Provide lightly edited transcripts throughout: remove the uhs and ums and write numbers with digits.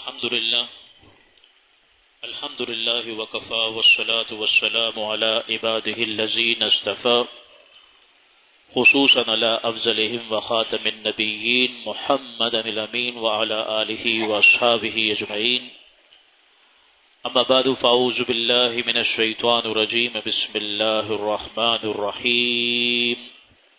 الحمد لله وكفى والصلاة والسلام على عباده الذين اصطفى خصوصا على أفضلهم وخاتم النبيين محمد الأمين وعلى آله وأصحابه أجمعين. أما بعد فأعوذ بالله من الشيطان الرجيم. بسم الله الرحمن الرحيم.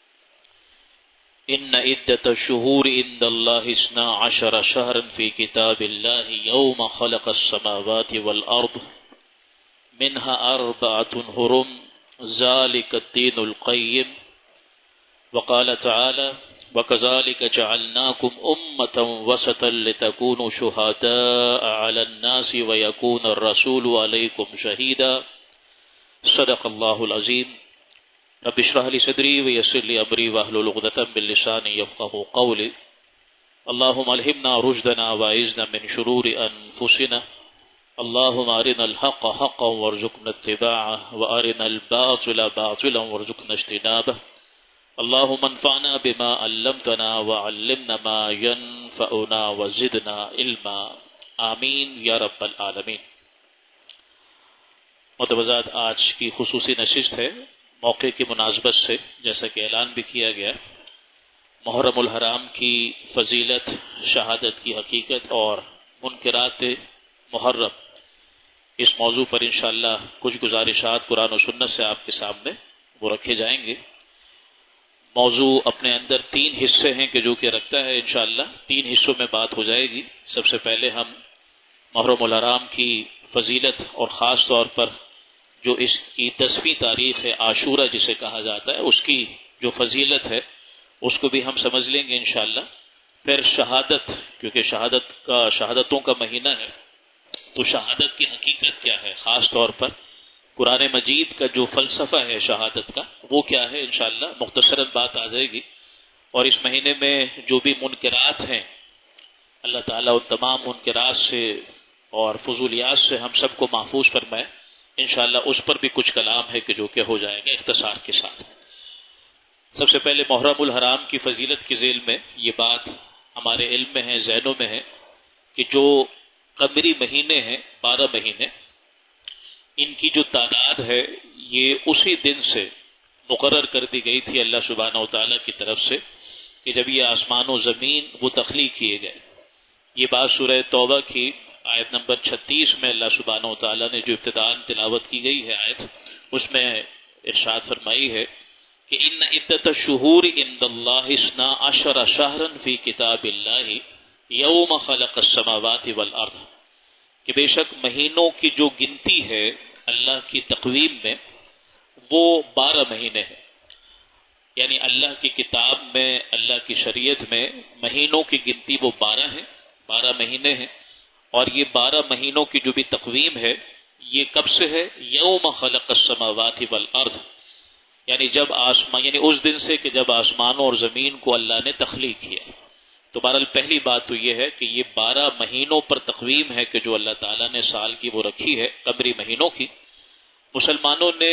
إن عدة الشهور عند الله 12 شهرا في كتاب الله يوم خلق السماوات والأرض منها 4 حرم ذلك الدين القيم. وقال تعالى وكذلك جعلناكم أمة وسطا لتكونوا شهداء على الناس ويكون الرسول عليكم شهيدا. صدق الله العظيم. رب اشرح لي صدري ويسر لي امري واحلل عقدة من لساني يفقهوا قولي. اللهم الهمنا رشدنا واعذنا من شرور انفسنا. اللهم ارنا الحق حقا وارزقنا اتباعه وارنا الباطل باطلا وارزقنا اجتنابه. اللهم انفعنا بما علمتنا وعلمنا ما ينفعنا وزدنا علما. آمین یا رب العالمین. متوازات آج کی خصوصی نشست ہے موقع کی مناسبت سے، جیسا کہ اعلان بھی کیا گیا، محرم الحرام کی فضیلت، شہادت کی حقیقت اور منکرات محرم، اس موضوع پر انشاءاللہ کچھ گزارشات قرآن و سنت سے آپ کے سامنے وہ رکھے جائیں گے. موضوع اپنے اندر 3 حصے ہیں کہ جو کہ رکھتا ہے. انشاءاللہ 3 حصوں میں بات ہو جائے گی. سب سے پہلے ہم محرم الحرام کی فضیلت اور خاص طور پر جو اس کی 10ویں تاریخ ہے عاشورہ جسے کہا جاتا ہے، اس کی جو فضیلت ہے اس کو بھی ہم سمجھ لیں گے انشاءاللہ. پھر شہادت، کیونکہ شہادتوں کا مہینہ ہے، تو شہادت کی حقیقت کیا ہے، خاص طور پر قرآن مجید کا جو فلسفہ ہے شہادت کا وہ کیا ہے، انشاءاللہ مختصراً بات آ جائے گی. اور اس مہینے میں جو بھی منکرات ہیں، اللہ تعالیٰ ان تمام منکرات سے اور فضولیات سے ہم سب کو محفوظ فرمائے. انشاءاللہ اس پر بھی کچھ کلام ہے کہ جو کہ ہو جائے گا اختصار کے ساتھ. سب سے پہلے محرم الحرام کی فضیلت کے ذیل میں یہ بات ہمارے علم میں ہے، ذہنوں میں ہے کہ جو قمری مہینے ہیں 12 مہینے، ان کی جو تعداد ہے یہ اسی دن سے مقرر کر دی گئی تھی اللہ سبحانہ وتعالی کی طرف سے کہ جب یہ آسمان و زمین وہ تخلیق کیے گئے. یہ بات سورہ توبہ کی آیت نمبر 36 میں اللہ سبحانہ وتعالی نے جو ابتداءً تلاوت کی گئی ہے آیت، اس میں ارشاد فرمائی ہے کہ ان عدت الشہور عند اللہ 12 شہرا فی کتاب اللہ یوم خلق السماوات والارض، کہ بے شک مہینوں کی جو گنتی ہے اللہ کی تقویم میں وہ 12 مہینے ہیں. یعنی اللہ کی کتاب میں، اللہ کی شریعت میں مہینوں کی گنتی وہ 12 ہیں، 12 مہینے ہیں. اور یہ 12 مہینوں کی جو بھی تقویم ہے یہ کب سے ہے؟ یوم خلق السماوات والارض، یعنی جب آسمان، یعنی اس دن سے کہ جب آسمانوں اور زمین کو اللہ نے تخلیق کیا. تو بہرحال پہلی بات تو یہ ہے کہ یہ 12 مہینوں پر تقویم ہے کہ جو اللہ تعالیٰ نے سال کی وہ رکھی ہے، قمری مہینوں کی. مسلمانوں نے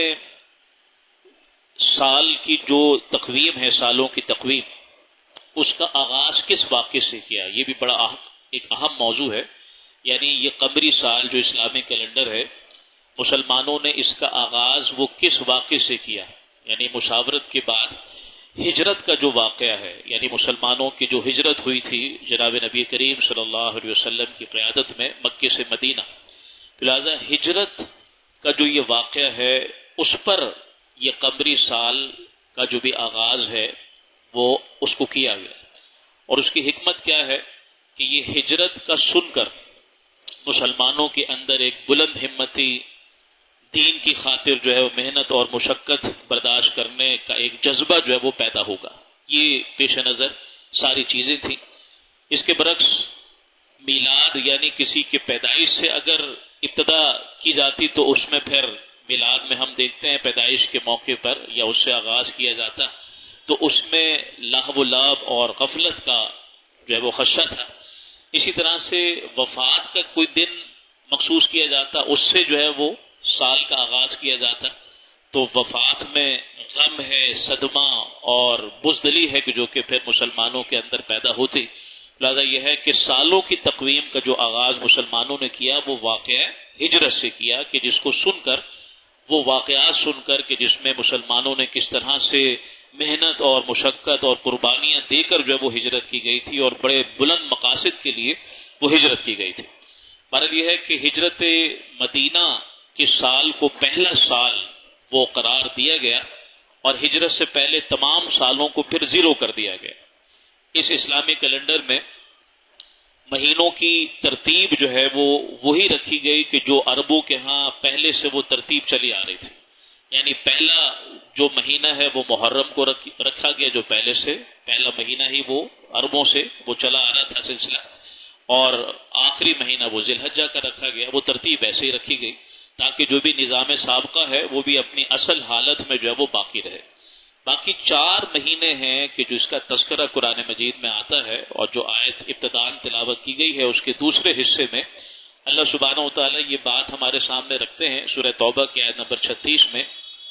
سال کی جو تقویم ہے، سالوں کی تقویم، اس کا آغاز کس واقعے سے کیا، یہ بھی بڑا ایک اہم موضوع ہے. یعنی یہ قمری سال جو اسلامی کیلنڈر ہے، مسلمانوں نے اس کا آغاز وہ کس واقعے سے کیا. یعنی مشاورت کے بعد ہجرت کا جو واقعہ ہے، یعنی مسلمانوں کی جو ہجرت ہوئی تھی جناب نبی کریم صلی اللہ علیہ وسلم کی قیادت میں مکے سے مدینہ، لہذا ہجرت کا جو یہ واقعہ ہے اس پر یہ قمری سال کا جو بھی آغاز ہے وہ اس کو کیا گیا. اور اس کی حکمت کیا ہے کہ یہ ہجرت کا سن کر مسلمانوں کے اندر ایک بلند ہمتی دین کی خاطر جو ہے وہ محنت اور مشقت برداشت کرنے کا ایک جذبہ جو ہے وہ پیدا ہوگا. یہ پیش نظر ساری چیزیں تھیں. اس کے برعکس میلاد یعنی کسی کے پیدائش سے اگر ابتدا کی جاتی تو اس میں پھر میلاد میں ہم دیکھتے ہیں پیدائش کے موقع پر یا اس سے آغاز کیا جاتا تو اس میں لہو و لعب اور غفلت کا جو ہے وہ خدشہ تھا. اسی طرح سے وفات کا کوئی دن مخصوص کیا جاتا، اس سے جو ہے وہ سال کا آغاز کیا جاتا. تو وفات میں غم ہے، صدمہ اور بزدلی ہے کہ جو کہ پھر مسلمانوں کے اندر پیدا ہوتی. لہٰذا یہ ہے کہ سالوں کی تقویم کا جو آغاز مسلمانوں نے کیا وہ واقعہ ہجرت سے کیا، کہ جس کو سن کر، وہ واقعات سن کر کہ جس میں مسلمانوں نے کس طرح سے محنت اور مشقت اور قربانیاں دے کر جو ہے وہ ہجرت کی گئی تھی، اور بڑے بلند مقاصد کے لیے وہ ہجرت کی گئی تھی۔ بہرحال یہ ہے کہ ہجرت مدینہ کے سال کو پہلا سال وہ قرار دیا گیا، اور ہجرت سے پہلے تمام سالوں کو پھر زیرو کر دیا گیا۔ اس اسلامی کیلنڈر میں مہینوں کی ترتیب جو ہے وہ وہی رکھی گئی کہ جو عربوں کے ہاں پہلے سے وہ ترتیب چلی آ رہی تھی، یعنی پہلا جو مہینہ ہے وہ محرم کو رکھا گیا، جو پہلے سے پہلا مہینہ ہی وہ عربوں سے وہ چلا آ رہا تھا سلسلہ، اور آخری مہینہ وہ ذی الحجہ کا رکھا گیا۔ وہ ترتیب ایسے ہی رکھی گئی تاکہ جو بھی نظام سابقہ ہے وہ بھی اپنی اصل حالت میں جو ہے وہ باقی رہے۔ باقی 4 مہینے ہیں کہ جو اس کا تذکرہ قرآن مجید میں آتا ہے، اور جو آیت ابتداءً تلاوت کی گئی ہے اس کے دوسرے حصے میں اللہ سبحانہ وتعالی یہ بات ہمارے سامنے رکھتے ہیں سورہ توبہ کی آیت نمبر 36 میں،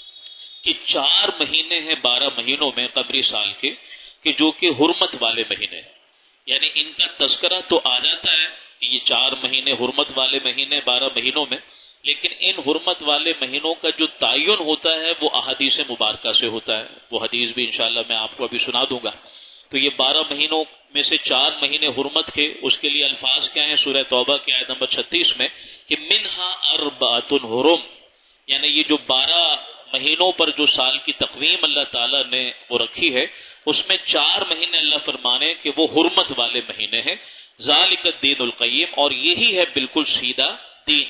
کہ 4 مہینے ہیں 12 مہینوں میں قمری سال کے، کہ جو کہ حرمت والے مہینے ہیں، یعنی ان کا تذکرہ تو آ جاتا ہے کہ یہ 4 مہینے حرمت والے مہینے 12 مہینوں میں، لیکن ان حرمت والے مہینوں کا جو تعین ہوتا ہے وہ احادیث مبارکہ سے ہوتا ہے۔ وہ حدیث بھی انشاءاللہ میں آپ کو ابھی سنا دوں گا۔ تو یہ 12 مہینوں میں سے 4 مہینے حرمت کے، اس کے لیے الفاظ کیا ہیں سورہ توبہ کی آیت نمبر 36 میں، کہ منہا اربعۃ حرم، یعنی یہ جو 12 مہینوں پر جو سال کی تقویم اللہ تعالیٰ نے وہ رکھی ہے، اس میں 4 مہینے اللہ فرمانے کہ وہ حرمت والے مہینے ہیں۔ ذالک الدین القیم، اور یہی ہے بالکل سیدھا دین۔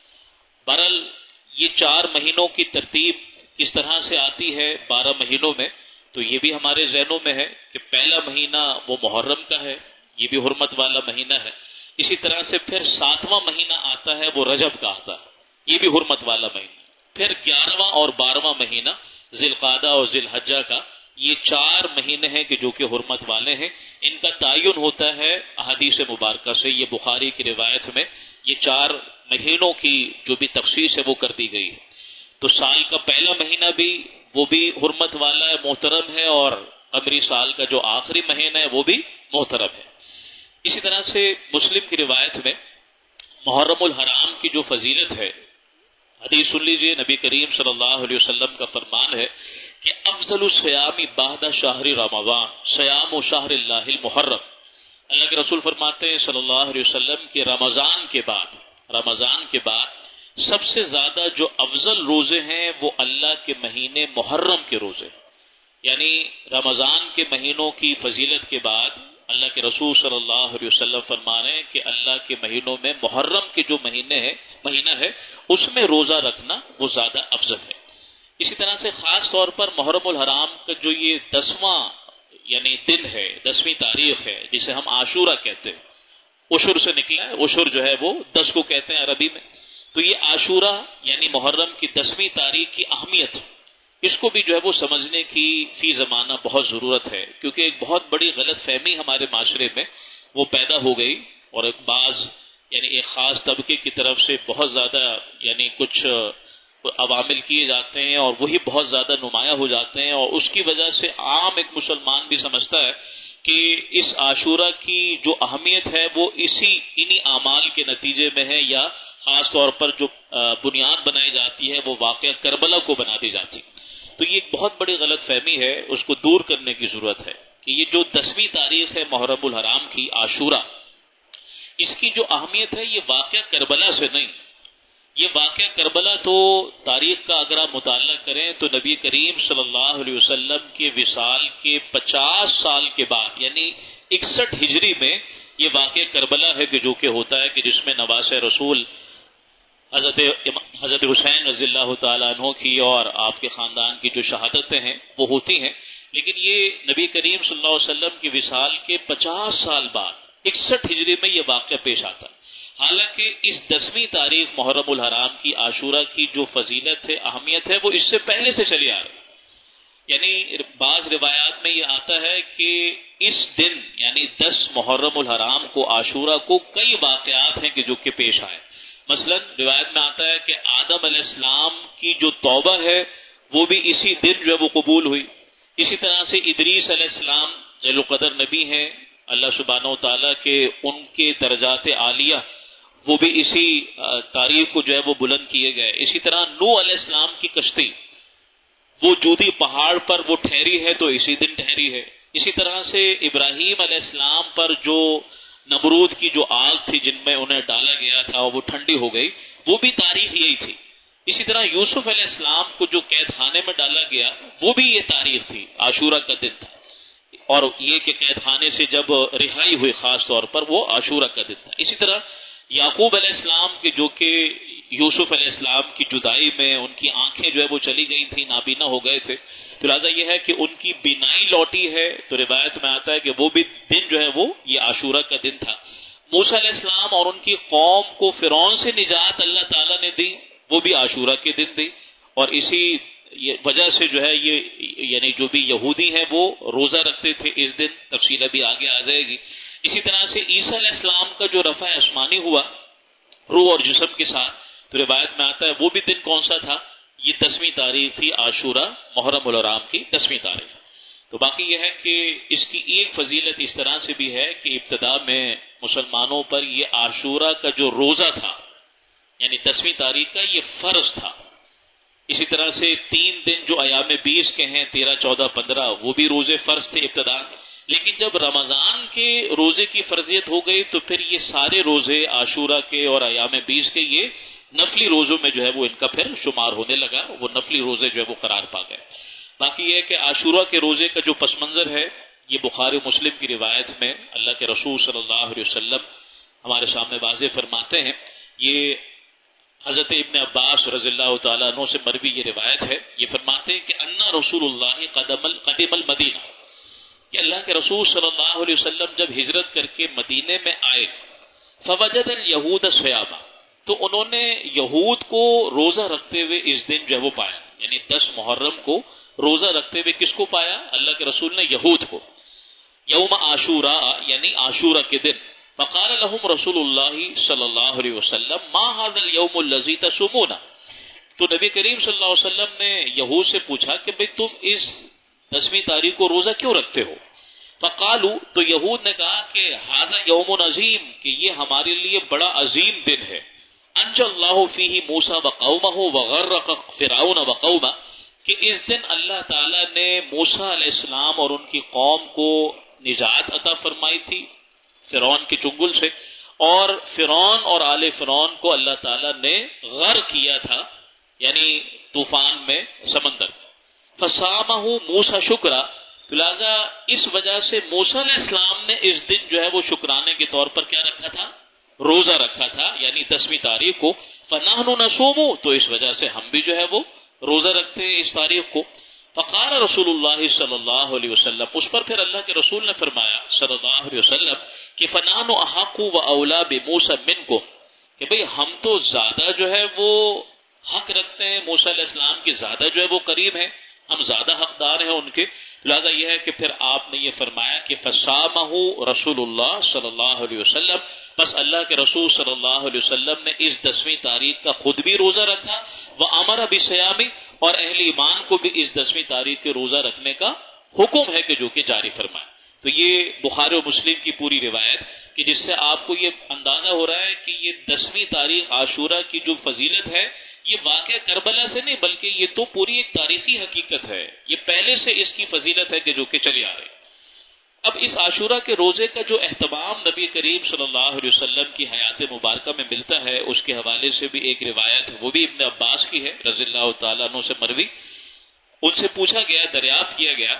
بہرحال یہ 4 مہینوں کی ترتیب کس طرح سے آتی ہے 12 مہینوں میں، تو یہ بھی ہمارے ذہنوں میں ہے کہ پہلا مہینہ وہ محرم کا ہے، یہ بھی حرمت والا مہینہ ہے۔ اسی طرح سے پھر 7واں مہینہ آتا ہے وہ رجب کا آتا ہے، یہ بھی حرمت والا مہینہ۔ پھر 11واں اور 12واں مہینہ ذی القعدہ اور ذی الحجہ کا، یہ 4 مہینے ہیں کہ جو کہ حرمت والے ہیں۔ ان کا تعین ہوتا ہے احادیث مبارکہ سے۔ یہ بخاری کی روایت میں یہ 4 مہینوں کی جو بھی تخصیص ہے وہ کر دی گئی ہے۔ تو سال کا پہلا مہینہ بھی وہ بھی حرمت والا ہے، محترم ہے، اور قمری سال کا جو آخری مہینہ ہے وہ بھی محترم ہے۔ اسی طرح سے مسلم کی روایت میں محرم الحرام کی جو فضیلت ہے، حدیث سن لیجئے، نبی کریم صلی اللہ علیہ وسلم کا فرمان ہے کہ افضل الصیام بعد شہر رمضان صیام شہر اللہ المحرم۔ اللہ کے رسول فرماتے ہیں صلی اللہ علیہ وسلم کہ رمضان کے بعد سب سے زیادہ جو افضل روزے ہیں وہ اللہ کے مہینے محرم کے روزے، یعنی رمضان کے مہینوں کی فضیلت کے بعد اللہ کے رسول صلی اللہ علیہ وسلم فرما رہے ہیں کہ اللہ کے مہینوں میں محرم کے جو مہینہ ہے اس میں روزہ رکھنا وہ زیادہ افضل ہے۔ اسی طرح سے خاص طور پر محرم الحرام کا جو یہ 10واں یعنی دن ہے، 10ویں تاریخ ہے، جسے ہم عاشورہ کہتے ہیں، عشر سے نکلا ہے، عشر جو ہے وہ 10 کو کہتے ہیں عربی میں۔ تو یہ عاشورہ یعنی محرم کی 10ویں تاریخ کی اہمیت، اس کو بھی جو ہے وہ سمجھنے کی فی زمانہ بہت ضرورت ہے، کیونکہ ایک بہت بڑی غلط فہمی ہمارے معاشرے میں وہ پیدا ہو گئی، اور ایک یعنی ایک خاص طبقے کی طرف سے بہت زیادہ یعنی کچھ عوامل کیے جاتے ہیں، اور وہی بہت زیادہ نمایاں ہو جاتے ہیں، اور اس کی وجہ سے عام ایک مسلمان بھی سمجھتا ہے کہ اس عاشورہ کی جو اہمیت ہے وہ انہی اعمال کے نتیجے میں ہے، یا خاص طور پر جو بنیاد بنائی جاتی ہے وہ واقعہ کربلا کو بنا دی جاتی۔ تو یہ ایک بہت بڑی غلط فہمی ہے، اس کو دور کرنے کی ضرورت ہے کہ یہ جو 10ویں تاریخ ہے محرم الحرام کی عاشورہ، اس کی جو اہمیت ہے یہ واقعہ کربلا سے نہیں۔ یہ واقعہ کربلا تو تاریخ کا اگر آپ مطالعہ کریں تو نبی کریم صلی اللہ علیہ وسلم کے وصال کے 50 سال کے بعد یعنی 61 ہجری میں یہ واقعہ کربلا ہے کہ جو کہ ہوتا ہے کہ جس میں نواز رسول حضرت حسین رضی اللہ تعالیٰ عنہ کی اور آپ کے خاندان کی جو شہادتیں ہیں وہ ہوتی ہیں، لیکن یہ نبی کریم صلی اللہ علیہ وسلم کی وصال کے 50 سال بعد 61 ہجری میں یہ واقعہ پیش آتا ہے۔ حالانکہ اس 10ویں تاریخ محرم الحرام کی عاشورہ کی جو فضیلت ہے، اہمیت ہے، وہ اس سے پہلے سے چلی آ رہی ہے۔ یعنی بعض روایات میں یہ آتا ہے کہ اس دن یعنی 10 محرم الحرام کو عاشورہ کو کئی واقعات ہیں کہ جو کہ پیش آئے۔ مثلا روایت میں آتا ہے کہ آدم علیہ السلام کی جو توبہ ہے وہ بھی اسی دن جو ہے وہ قبول ہوئی۔ اسی طرح سے ادریس علیہ السلام ذیل القدر نبی ہیں، اللہ سبحانہ و تعالیٰ کے ان کے درجات عالیہ وہ بھی اسی تاریخ کو جو ہے وہ بلند کیے گئے. اسی طرح نوح علیہ السلام کی کشتی وہ جودی پہاڑ پر وہ ٹھہری ہے تو اسی دن ٹھہری ہے. اسی طرح سے ابراہیم علیہ السلام پر جو نمرود کی جو آگ تھی جن میں انہیں ڈالا گیا تھا وہ ٹھنڈی ہو گئی، وہ بھی تاریخ یہی تھی. اسی طرح یوسف علیہ السلام کو جو قید خانے میں ڈالا گیا وہ بھی یہ تاریخ تھی، عاشورہ کا دن تھا. اور یہ کہ قید خانے سے جب رہائی ہوئی خاص طور پر وہ عاشورہ کا دن تھا. اسی طرح یعقوب علیہ السلام کے جو کہ یوسف علیہ السلام کی جدائی میں ان کی آنکھیں جو ہے وہ چلی گئی تھیں، نابینا ہو گئے تھے، تو لہٰذا یہ ہے کہ ان کی بینائی لوٹی ہے، تو روایت میں آتا ہے کہ وہ بھی دن جو ہے وہ یہ عاشورہ کا دن تھا. موسیٰ علیہ السلام اور ان کی قوم کو فرعون سے نجات اللہ تعالیٰ نے دی، وہ بھی عاشورہ کے دن دی. اور اسی وجہ سے جو ہے یہ یعنی جو بھی یہودی ہیں وہ روزہ رکھتے تھے اس دن، تفصیل ابھی آگے آ جائے گی. اسی طرح سے عیسیٰ علیہ السلام کا جو رفع آسمانی ہوا روح اور جسم کے ساتھ، تو روایت میں آتا ہے وہ بھی دن کون سا تھا؟ یہ 10ویں تاریخ تھی، عاشورہ محرم الحرام کی 10ویں تاریخ. تو باقی یہ ہے کہ اس کی ایک فضیلت اس طرح سے بھی ہے کہ ابتدا میں مسلمانوں پر یہ عاشورہ کا جو روزہ تھا یعنی 10ویں تاریخ کا یہ فرض تھا. اسی طرح سے 3 دن جو ایام 20 کے ہیں 13، 14، 15 وہ بھی روزے فرض تھے ابتدا. لیکن جب رمضان کے روزے کی فرضیت ہو گئی تو پھر یہ سارے روزے عاشورہ کے اور ایام 20 کے یہ نفلی روزوں میں جو ہے وہ ان کا پھر شمار ہونے لگا، وہ نفلی روزے جو ہے وہ قرار پا گئے. باقی یہ ہے کہ عاشورہ کے روزے کا جو پس منظر ہے یہ بخاری مسلم کی روایت میں اللہ کے رسول صلی اللہ علیہ وسلم ہمارے سامنے واضح فرماتے ہیں. یہ حضرت ابن عباس رضی اللہ تعالیٰ عنہ سے مروی یہ روایت ہے. یہ فرماتے ہیں کہ انا رسول اللہ قدم المدینہ، کہ اللہ کے رسول صلی اللہ علیہ وسلم جب ہجرت کر کے مدینے میں آئے، فوجد الیہود صیاما، تو انہوں نے یہود کو روزہ رکھتے ہوئے اس دن جو ہے وہ پایا، یعنی 10 محرم کو روزہ رکھتے ہوئے کس کو پایا؟ اللہ کے رسول نے یہود کو. یوم عاشورہ یعنی عاشورہ کے دن. فقال لهم رسول اللہ صلی اللہ علیہ وسلم ما هذا اليوم الذي تصومون، تو نبی کریم صلی اللہ علیہ وسلم نے یہود سے پوچھا کہ بھئی تم اس 10ویں تاریخ کو روزہ کیوں رکھتے ہو؟ فقالو، تو یہود نے کہا کہ ھذا یوم عظیم، کہ یہ ہمارے لیے بڑا عظیم دن ہے. انجى اللہ فیہ موسیٰ وقومہ وغرق فرعون وقومہ، کہ اس دن اللہ تعالیٰ نے موسیٰ علیہ السلام اور ان کی قوم کو نجات عطا فرمائی تھی فرعون کے چنگل سے، اور فرعون اور آل فرعون کو اللہ تعالیٰ نے غرق کیا تھا یعنی طوفان میں، سمندر. فصامہ موسیٰ شکرا، لہذا اس وجہ سے موسیٰ علیہ السلام نے اس دن جو ہے وہ شکرانے کے طور پر کیا رکھا تھا؟ روزہ رکھا تھا، یعنی 10ویں تاریخ کو. فنحن نصوم، تو اس وجہ سے ہم بھی جو ہے وہ روزہ رکھتے ہیں اس تاریخ کو. فقال رسول اللہ صلی اللہ علیہ وسلم، اس پر پھر اللہ کے رسول نے فرمایا صلی اللہ علیہ وسلم کہ فنحن احق و اولی بموسیٰ منکم، کہ بھئی ہم تو زیادہ جو ہے وہ حق رکھتے ہیں موسیٰ علیہ السلام کے، زیادہ جو ہے وہ قریب ہیں، ہم زیادہ حقدار ہیں ان کے. لہذا یہ ہے کہ پھر آپ نے یہ فرمایا کہ فصامہ رسول اللہ صلی اللہ علیہ وسلم، بس اللہ کے رسول صلی اللہ علیہ وسلم نے اس 10ویں تاریخ کا خود بھی روزہ رکھا، وامر بالصیام، اور اہل ایمان کو بھی اس 10ویں تاریخ کے روزہ رکھنے کا حکم ہے کہ جو کہ جاری فرمائے. تو یہ بخاری و مسلم کی پوری روایت کہ جس سے آپ کو یہ اندازہ ہو رہا ہے کہ یہ 10ویں تاریخ عاشورہ کی جو فضیلت ہے یہ واقعہ کربلا سے نہیں بلکہ یہ تو پوری ایک تاریخی حقیقت ہے، یہ پہلے سے اس کی فضیلت ہے کہ جو کہ چلی آ رہی. اب اس عاشورہ کے روزے کا جو اہتمام نبی کریم صلی اللہ علیہ وسلم کی حیات مبارکہ میں ملتا ہے، اس کے حوالے سے بھی ایک روایت ہے، وہ بھی ابن عباس کی ہے رضی اللہ تعالیٰ عنہ سے مروی. ان سے پوچھا گیا، دریافت کیا گیا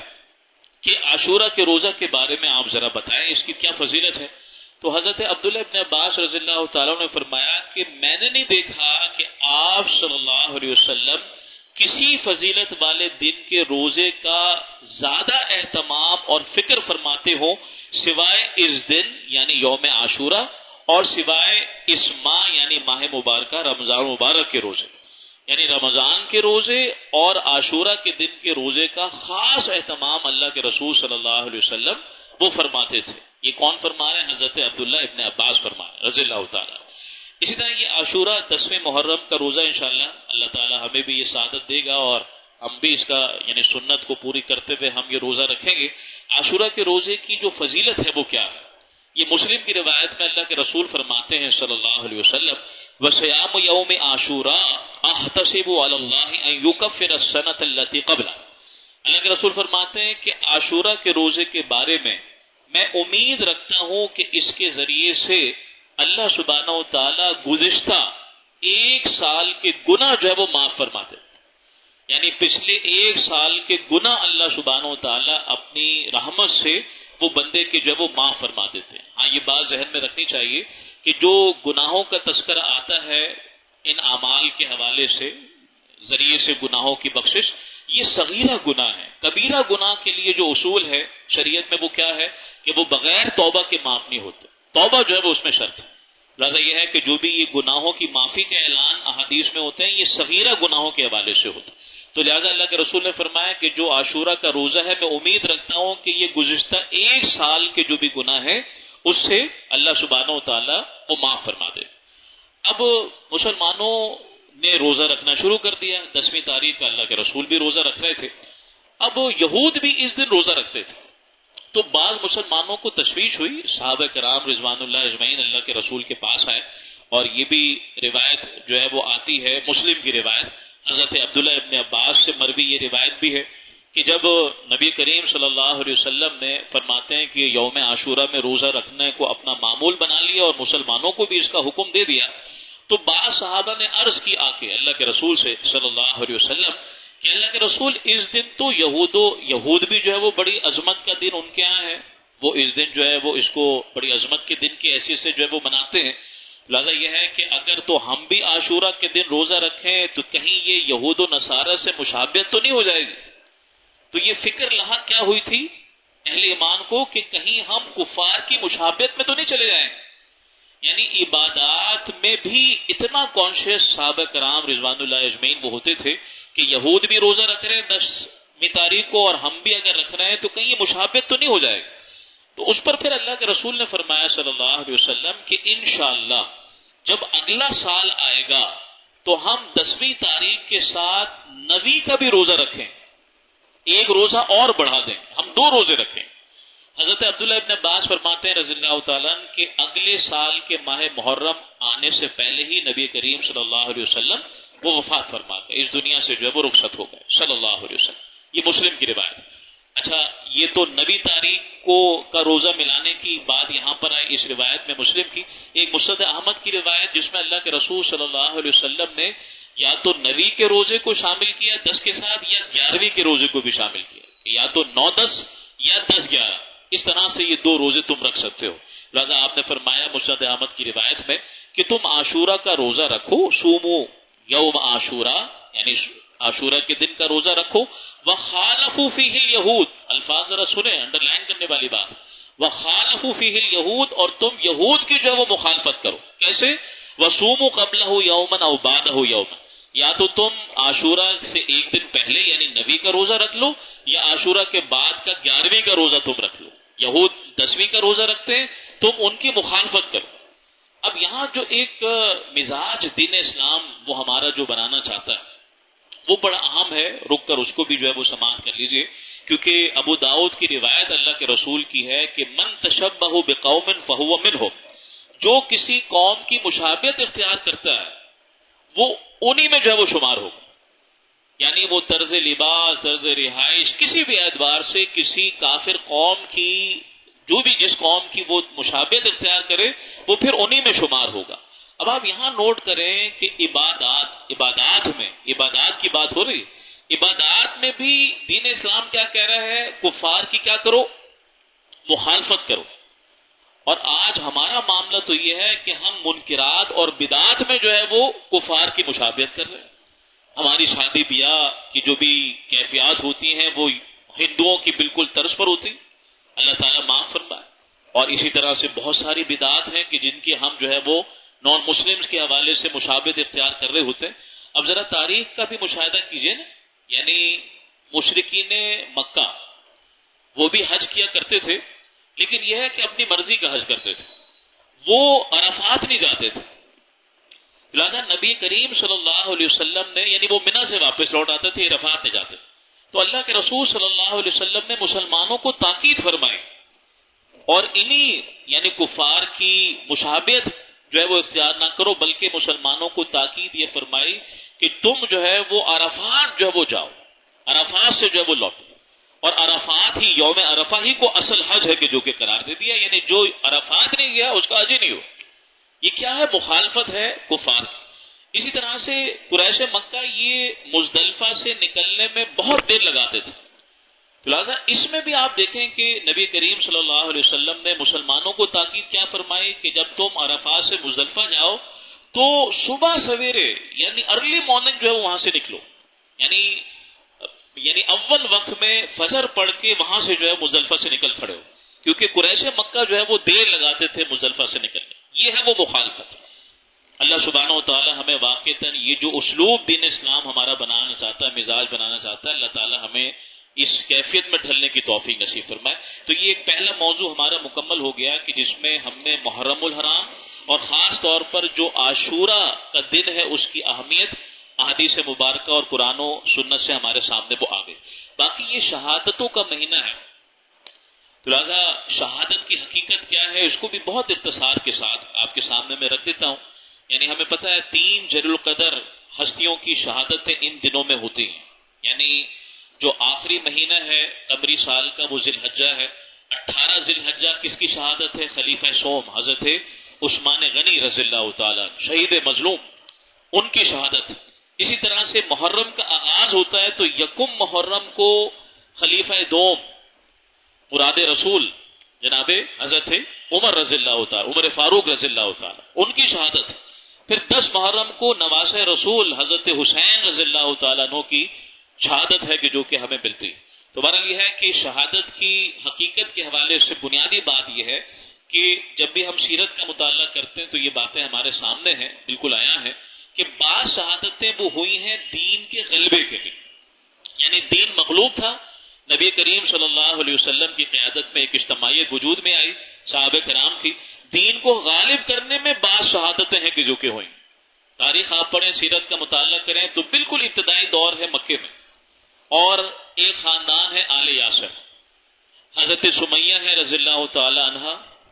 کہ عاشورہ کے روزہ کے بارے میں آپ ذرا بتائیں، اس کی کیا فضیلت ہے؟ تو حضرت عبداللہ ابن عباس رضی اللہ تعالیٰ نے فرمایا کہ میں نے نہیں دیکھا کہ آپ صلی اللہ علیہ وسلم کسی فضیلت والے دن کے روزے کا زیادہ اہتمام اور فکر فرماتے ہوں سوائے اس دن یعنی یوم عاشورہ، اور سوائے اس ماہ یعنی ماہ مبارکہ رمضان مبارک کے روزے، یعنی رمضان کے روزے اور عاشورہ کے دن کے روزے کا خاص اہتمام اللہ کے رسول صلی اللہ علیہ وسلم وہ فرماتے تھے. یہ کون فرما رہے ہیں؟ حضرت عبداللہ ابن عباس فرما رہے ہیں رضی اللہ تعالیٰ. اسی طرح یہ عاشورہ 10ویں محرم کا روزہ انشاءاللہ اللہ تعالیٰ ہمیں بھی یہ سعادت دے گا اور ہم بھی اس کا یعنی سنت کو پوری کرتے ہوئے ہم یہ روزہ رکھیں گے. عاشورہ کے روزے کی جو فضیلت ہے وہ کیا ہے؟ یہ مسلم کی روایت میں اللہ کے رسول فرماتے ہیں صلی اللہ علیہ وسلم وَصِيَامُ يَوْمِ عَاشُورَاءَ أَحْتَسِبُ عَلَى اللَّهِ أَن يُكَفِّرَ السَّنَةَ الَّتِي قَبْلَهَا. اللہ کے رسول فرماتے ہیں کہ عاشورہ کے روزے کے بارے میں امید رکھتا ہوں کہ اس کے ذریعے سے اللہ سبحانہ و تعالی گزشتہ ایک سال کے گناہ جو ہے وہ معاف فرما دے. یعنی پچھلے ایک سال کے گناہ اللہ سبحانہ و تعالی اپنی رحمت سے وہ بندے کے جو ہے وہ معاف فرما دیتے ہیں. ہاں یہ بات ذہن میں رکھنی چاہیے کہ جو گناہوں کا تذکرہ آتا ہے ان اعمال کے حوالے سے ذریعے سے گناہوں کی بخشش، یہ صغیرہ گناہ ہے. کبیرہ گناہ کے لیے جو اصول ہے شریعت میں وہ کیا ہے کہ وہ بغیر توبہ کے معاف نہیں ہوتے. توبہ جو ہے وہ اس میں شرط ہے. لہٰذا یہ ہے کہ جو بھی یہ گناہوں کی معافی کے اعلان احادیث میں ہوتے ہیں یہ صغیرہ گناہوں کے حوالے سے ہوتے ہیں. تو لہٰذا اللہ کے رسول نے فرمایا کہ جو عاشورہ کا روزہ ہے میں امید رکھتا ہوں کہ یہ گزشتہ ایک سال کے جو بھی گناہ ہے اس سے اللہ سبحانہ و تعالیٰ وہ معاف فرما دے. اب مسلمانوں نے روزہ رکھنا شروع کر دیا. 10ویں تاریخ کا اللہ کے رسول بھی روزہ رکھ رہے تھے. اب یہود بھی اس دن روزہ رکھتے تھے. تو بعض مسلمانوں کو تشویش ہوئی. صحابہ کرام رضوان اللہ اجمعین اللہ کے رسول کے پاس آئے اور یہ بھی روایت جو ہے وہ آتی ہے مسلم کی روایت حضرت عبداللہ ابن عباس سے مروی یہ روایت بھی ہے کہ جب نبی کریم صلی اللہ علیہ وسلم نے فرماتے ہیں کہ یوم عاشورہ میں روزہ رکھنے کو اپنا معمول بنا لیا اور مسلمانوں کو بھی اس کا حکم دے دیا تو بعض صحابہ نے عرض کی آ کے اللہ کے رسول سے صلی اللہ علیہ وسلم کہ اللہ کے رسول اس دن تو یہود بھی جو ہے وہ بڑی عظمت کا دن ان کے یہاں ہے، وہ اس دن جو ہے وہ اس کو بڑی عظمت کے دن کی حیثیت سے جو ہے وہ مناتے ہیں. لہٰذا یہ ہے کہ اگر تو ہم بھی عاشورہ کے دن روزہ رکھیں تو کہیں یہ یہود و نصارہ سے مشابہت تو نہیں ہو جائے گی. تو یہ فکر لاحق کیا ہوئی تھی اہل ایمان کو کہ کہیں ہم کفار کی مشابہت میں تو نہیں چلے جائیں. یعنی عبادات میں بھی اتنا کانشیس صحابہ کرام رضوان اللہ اجمعین وہ ہوتے تھے کہ یہود بھی روزہ رکھ رہے ہیں 10ویں تاریخ کو اور ہم بھی اگر رکھ رہے ہیں تو کہیں یہ مشابہت تو نہیں ہو جائے گی. تو اس پر پھر اللہ کے رسول نے فرمایا صلی اللہ علیہ وسلم کہ انشاءاللہ جب اگلا سال آئے گا تو ہم 10ویں تاریخ کے ساتھ 9ویں کا بھی روزہ رکھیں، ایک روزہ اور بڑھا دیں، ہم 2 روزے رکھیں. حضرت عبداللہ ابن عباس فرماتے ہیں رضی اللہ تعالیٰ عنہ کہ اگلے سال کے ماہ محرم آنے سے پہلے ہی نبی کریم صلی اللہ علیہ وسلم وہ وفات فرما گئے، اس دنیا سے جو ہے وہ رخصت ہو گئے صلی اللہ علیہ وسلم. یہ مسلم کی روایت. اچھا یہ تو 9ویں تاریخ کو کا روزہ ملانے کی بات یہاں پر آئی اس روایت میں مسلم کی. ایک مسند احمد کی روایت جس میں اللہ کے رسول صلی اللہ علیہ وسلم نے یا تو 9ویں کے روزے کو شامل کیا 10 کے ساتھ یا 11ویں کے روزے کو بھی شامل کیا، یا تو 9-10 یا 10-11 اس طرح سے یہ 2 روزے تم رکھ سکتے ہو. لہذا آپ نے فرمایا مسند احمد کی روایت میں کہ تم عاشورہ کا روزہ رکھو، سومو یوم عاشورہ یعنی عاشورہ کے دن کا روزہ رکھو. وَخَالَفُوا فِيهِ الْيَهُودَ الفاظ ذرا سنیں، انڈرلائن کرنے والی بات. وَخَالَفُوا فِيهِ الْيَهُودَ اور تم یہود کی جو ہے وہ مخالفت کرو. کیسے؟ وَصُومُوا قَبْلَهُ يَوْمًا أَوْ بَعْدَهُ يَوْمًا یا تو تم عاشورہ سے ایک دن پہلے یعنی 9ویں کا روزہ رکھ لو یا عاشورہ کے بعد کا 11ویں کا روزہ تم رکھ لو. یہود 10ویں کا روزہ رکھتے ہیں، تم ان کی مخالفت کرو. اب یہاں جو ایک مزاج دین اسلام وہ ہمارا جو بنانا چاہتا ہے وہ بڑا اہم ہے، رک کر اس کو بھی جو ہے وہ سماعت کر لیجئے. کیونکہ ابو داؤد کی روایت اللہ کے رسول کی ہے کہ من تشبہ بقوم فہو منہم، جو کسی قوم کی مشابہت اختیار کرتا ہے وہ انہی میں جو ہے وہ شمار ہوگا. یعنی وہ طرز لباس، طرز رہائش، کسی بھی اعتبار سے کسی کافر قوم کی جو بھی جس قوم کی وہ مشابہت اختیار کرے وہ پھر انہی میں شمار ہوگا. اب آپ یہاں نوٹ کریں کہ عبادات میں عبادات کی بات ہو رہی، عبادات میں بھی دین اسلام کیا کہہ رہا ہے؟ کفار کی کیا کرو؟ مخالفت کرو. اور آج ہمارا معاملہ تو یہ ہے کہ ہم منکرات اور بدعات میں جو ہے وہ کفار کی مشابہت کر رہے ہیں. ہماری شادی بیاہ کی جو بھی کیفیات ہوتی ہیں وہ ہندوؤں کی بالکل طرز پر ہوتی، اللہ تعالیٰ معاف فرمائے. اور اسی طرح سے بہت ساری بدعات ہیں کہ جن کی ہم جو ہے وہ نان مسلمز کے حوالے سے مشابہت اختیار کر رہے ہوتے ہیں. اب ذرا تاریخ کا بھی مشاہدہ کیجئے نا. یعنی مشرکین مکہ وہ بھی حج کیا کرتے تھے لیکن یہ ہے کہ اپنی مرضی کا حج کرتے تھے، وہ عرفات نہیں جاتے تھے. لہٰذا نبی کریم صلی اللہ علیہ وسلم نے یعنی وہ منا سے واپس لوٹ آتے تھے، عرفات میں جاتے، تو اللہ کے رسول صلی اللہ علیہ وسلم نے مسلمانوں کو تاکید فرمائی اور انہی یعنی کفار کی مشابہت جو ہے وہ اختیار نہ کرو، بلکہ مسلمانوں کو تاکید یہ فرمائی کہ تم جو ہے وہ عرفات جو ہے وہ جاؤ، عرفات سے جو ہے وہ لوٹو، اور عرفات ہی یوم عرفہ ہی کو اصل حج ہے کہ جو کہ قرار دے دیا، یعنی جو عرفات نہیں گیا اس کا حج ہی نہیں ہو۔ یہ کیا ہے؟ مخالفت ہے کفار کی۔ اسی طرح سے قریش مکہ یہ مزدلفہ سے نکلنے میں بہت دیر لگاتے تھے، لہٰذا اس میں بھی آپ دیکھیں کہ نبی کریم صلی اللہ علیہ وسلم نے مسلمانوں کو تاکید کیا فرمائی کہ جب تم عرفات سے مزدلفہ جاؤ تو صبح سویرے یعنی ارلی مارننگ جو ہے وہاں سے نکلو، یعنی اول وقت میں فجر پڑھ کے وہاں سے جو ہے مزدلفہ سے نکل کھڑے ہو، کیونکہ قریش مکہ جو ہے وہ دیر لگاتے تھے مزدلفہ سے نکلنے۔ یہ ہے وہ مخالفت۔ اللہ سبحانہ و تعالی ہمیں واقعتاً یہ جو اسلوب دین اسلام ہمارا بنانا چاہتا ہے، مزاج بنانا چاہتا ہے، اللہ تعالی ہمیں اس کیفیت میں ڈھلنے کی توفیق نصیب فرمائے۔ تو یہ ایک پہلا موضوع ہمارا مکمل ہو گیا کہ جس میں ہم نے محرم الحرام اور خاص طور پر جو عاشورہ کا دن ہے اس کی اہمیت احادیث مبارکہ اور قرآن و سنت سے ہمارے سامنے وہ آ گئی۔ باقی یہ شہادتوں کا مہینہ ہے، تو لہٰذا شہادت کی حقیقت کیا ہے اس کو بھی بہت اختصار کے ساتھ آپ کے سامنے میں رکھ دیتا ہوں۔ یعنی ہمیں پتہ ہے 3 جلیل القدر ہستیوں کی شہادتیں ان دنوں میں ہوتی ہیں، یعنی جو آخری مہینہ ہے قمری سال کا وہ ذی الحجہ ہے۔ 18 ذی الحجہ کس کی شہادت ہے؟ خلیفہ سوم حضرت عثمان غنی رضی اللہ تعالیٰ شہید مظلوم، ان کی شہادت۔ اسی طرح سے محرم کا آغاز ہوتا ہے تو یکم محرم کو خلیفہ دوم مراد رسول جناب حضرت عمر رضی اللہ تعالیٰ، عمر فاروق رضی اللہ تعالیٰ، ان کی شہادت۔ پھر 10 محرم کو نواسہ رسول حضرت حسین رضی اللہ تعالیٰ عنہ کی شہادت ہے کہ جو کہ ہمیں ملتی۔ تو بہرحال یہ ہے کہ شہادت کی حقیقت کے حوالے سے بنیادی بات یہ ہے کہ جب بھی ہم سیرت کا مطالعہ کرتے ہیں تو یہ باتیں ہمارے سامنے ہیں، بالکل آیا ہے کہ بعض شہادتیں وہ ہوئی ہیں دین کے غلبے کے لیے، یعنی دین مغلوب تھا، نبی کریم صلی اللہ علیہ وسلم کی قیادت میں ایک اجتماعیت وجود میں آئی صحابہ کرام کی، دین کو غالب کرنے میں بعض شہادتیں ہیں کہ جو کہ ہوئیں۔ تاریخ آپ پڑھیں، سیرت کا مطالعہ کریں تو بالکل ابتدائی دور ہے مکے میں، اور ایک خاندان ہے آل یاسر، حضرت سمیہ ہے رضی اللہ تعالی عنہ،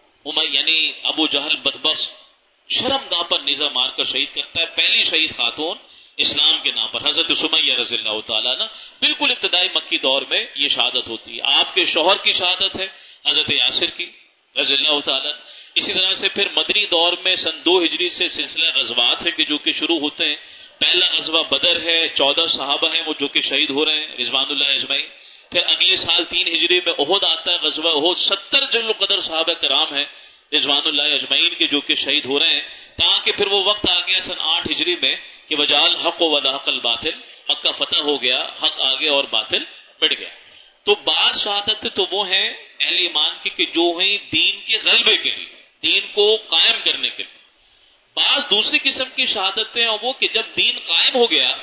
یعنی ابو جہل بدبخت شرم گاہ پر نیزہ مار کر شہید کرتا ہے، پہلی شہید خاتون اسلام کے نام پر حضرت سمیہ رضی اللہ تعالیٰ عنہ۔ بالکل ابتدائی مکی دور میں یہ شہادت ہوتی ہے۔ آپ کے شوہر کی شہادت ہے حضرت یاسر کی رضی اللہ تعالیٰ۔ اسی طرح سے پھر مدنی دور میں سن 2 ہجری سے سلسلہ غزوات ہے کہ جو کہ شروع ہوتے ہیں۔ پہلا غزوہ بدر ہے، 14 صحابہ ہیں وہ جو کہ شہید ہو رہے ہیں رضوان اللہ اجمعین۔ پھر اگلے سال 3 ہجری میں احد آتا ہے، غزوہ احد، 70 جلیل القدر صحابہ کرام ہیں رضوان اللہ اجمعین کے جو کہ شہید ہو رہے ہیں، تاکہ پھر وہ وقت آ گیا سن 8 ہجری میں کہ وجال حق و وضحق الباطل، حق کا فتح ہو گیا، حق آگے اور باطل مٹ گیا۔ تو بعض شہادتیں تو وہ ہیں اہل ایمان کی کہ جو ہیں دین کے غلبے کے لیے، دین کو قائم کرنے کے لیے۔ بعض دوسری قسم کی شہادتیں ہیں وہ کہ جب دین قائم ہو گیا،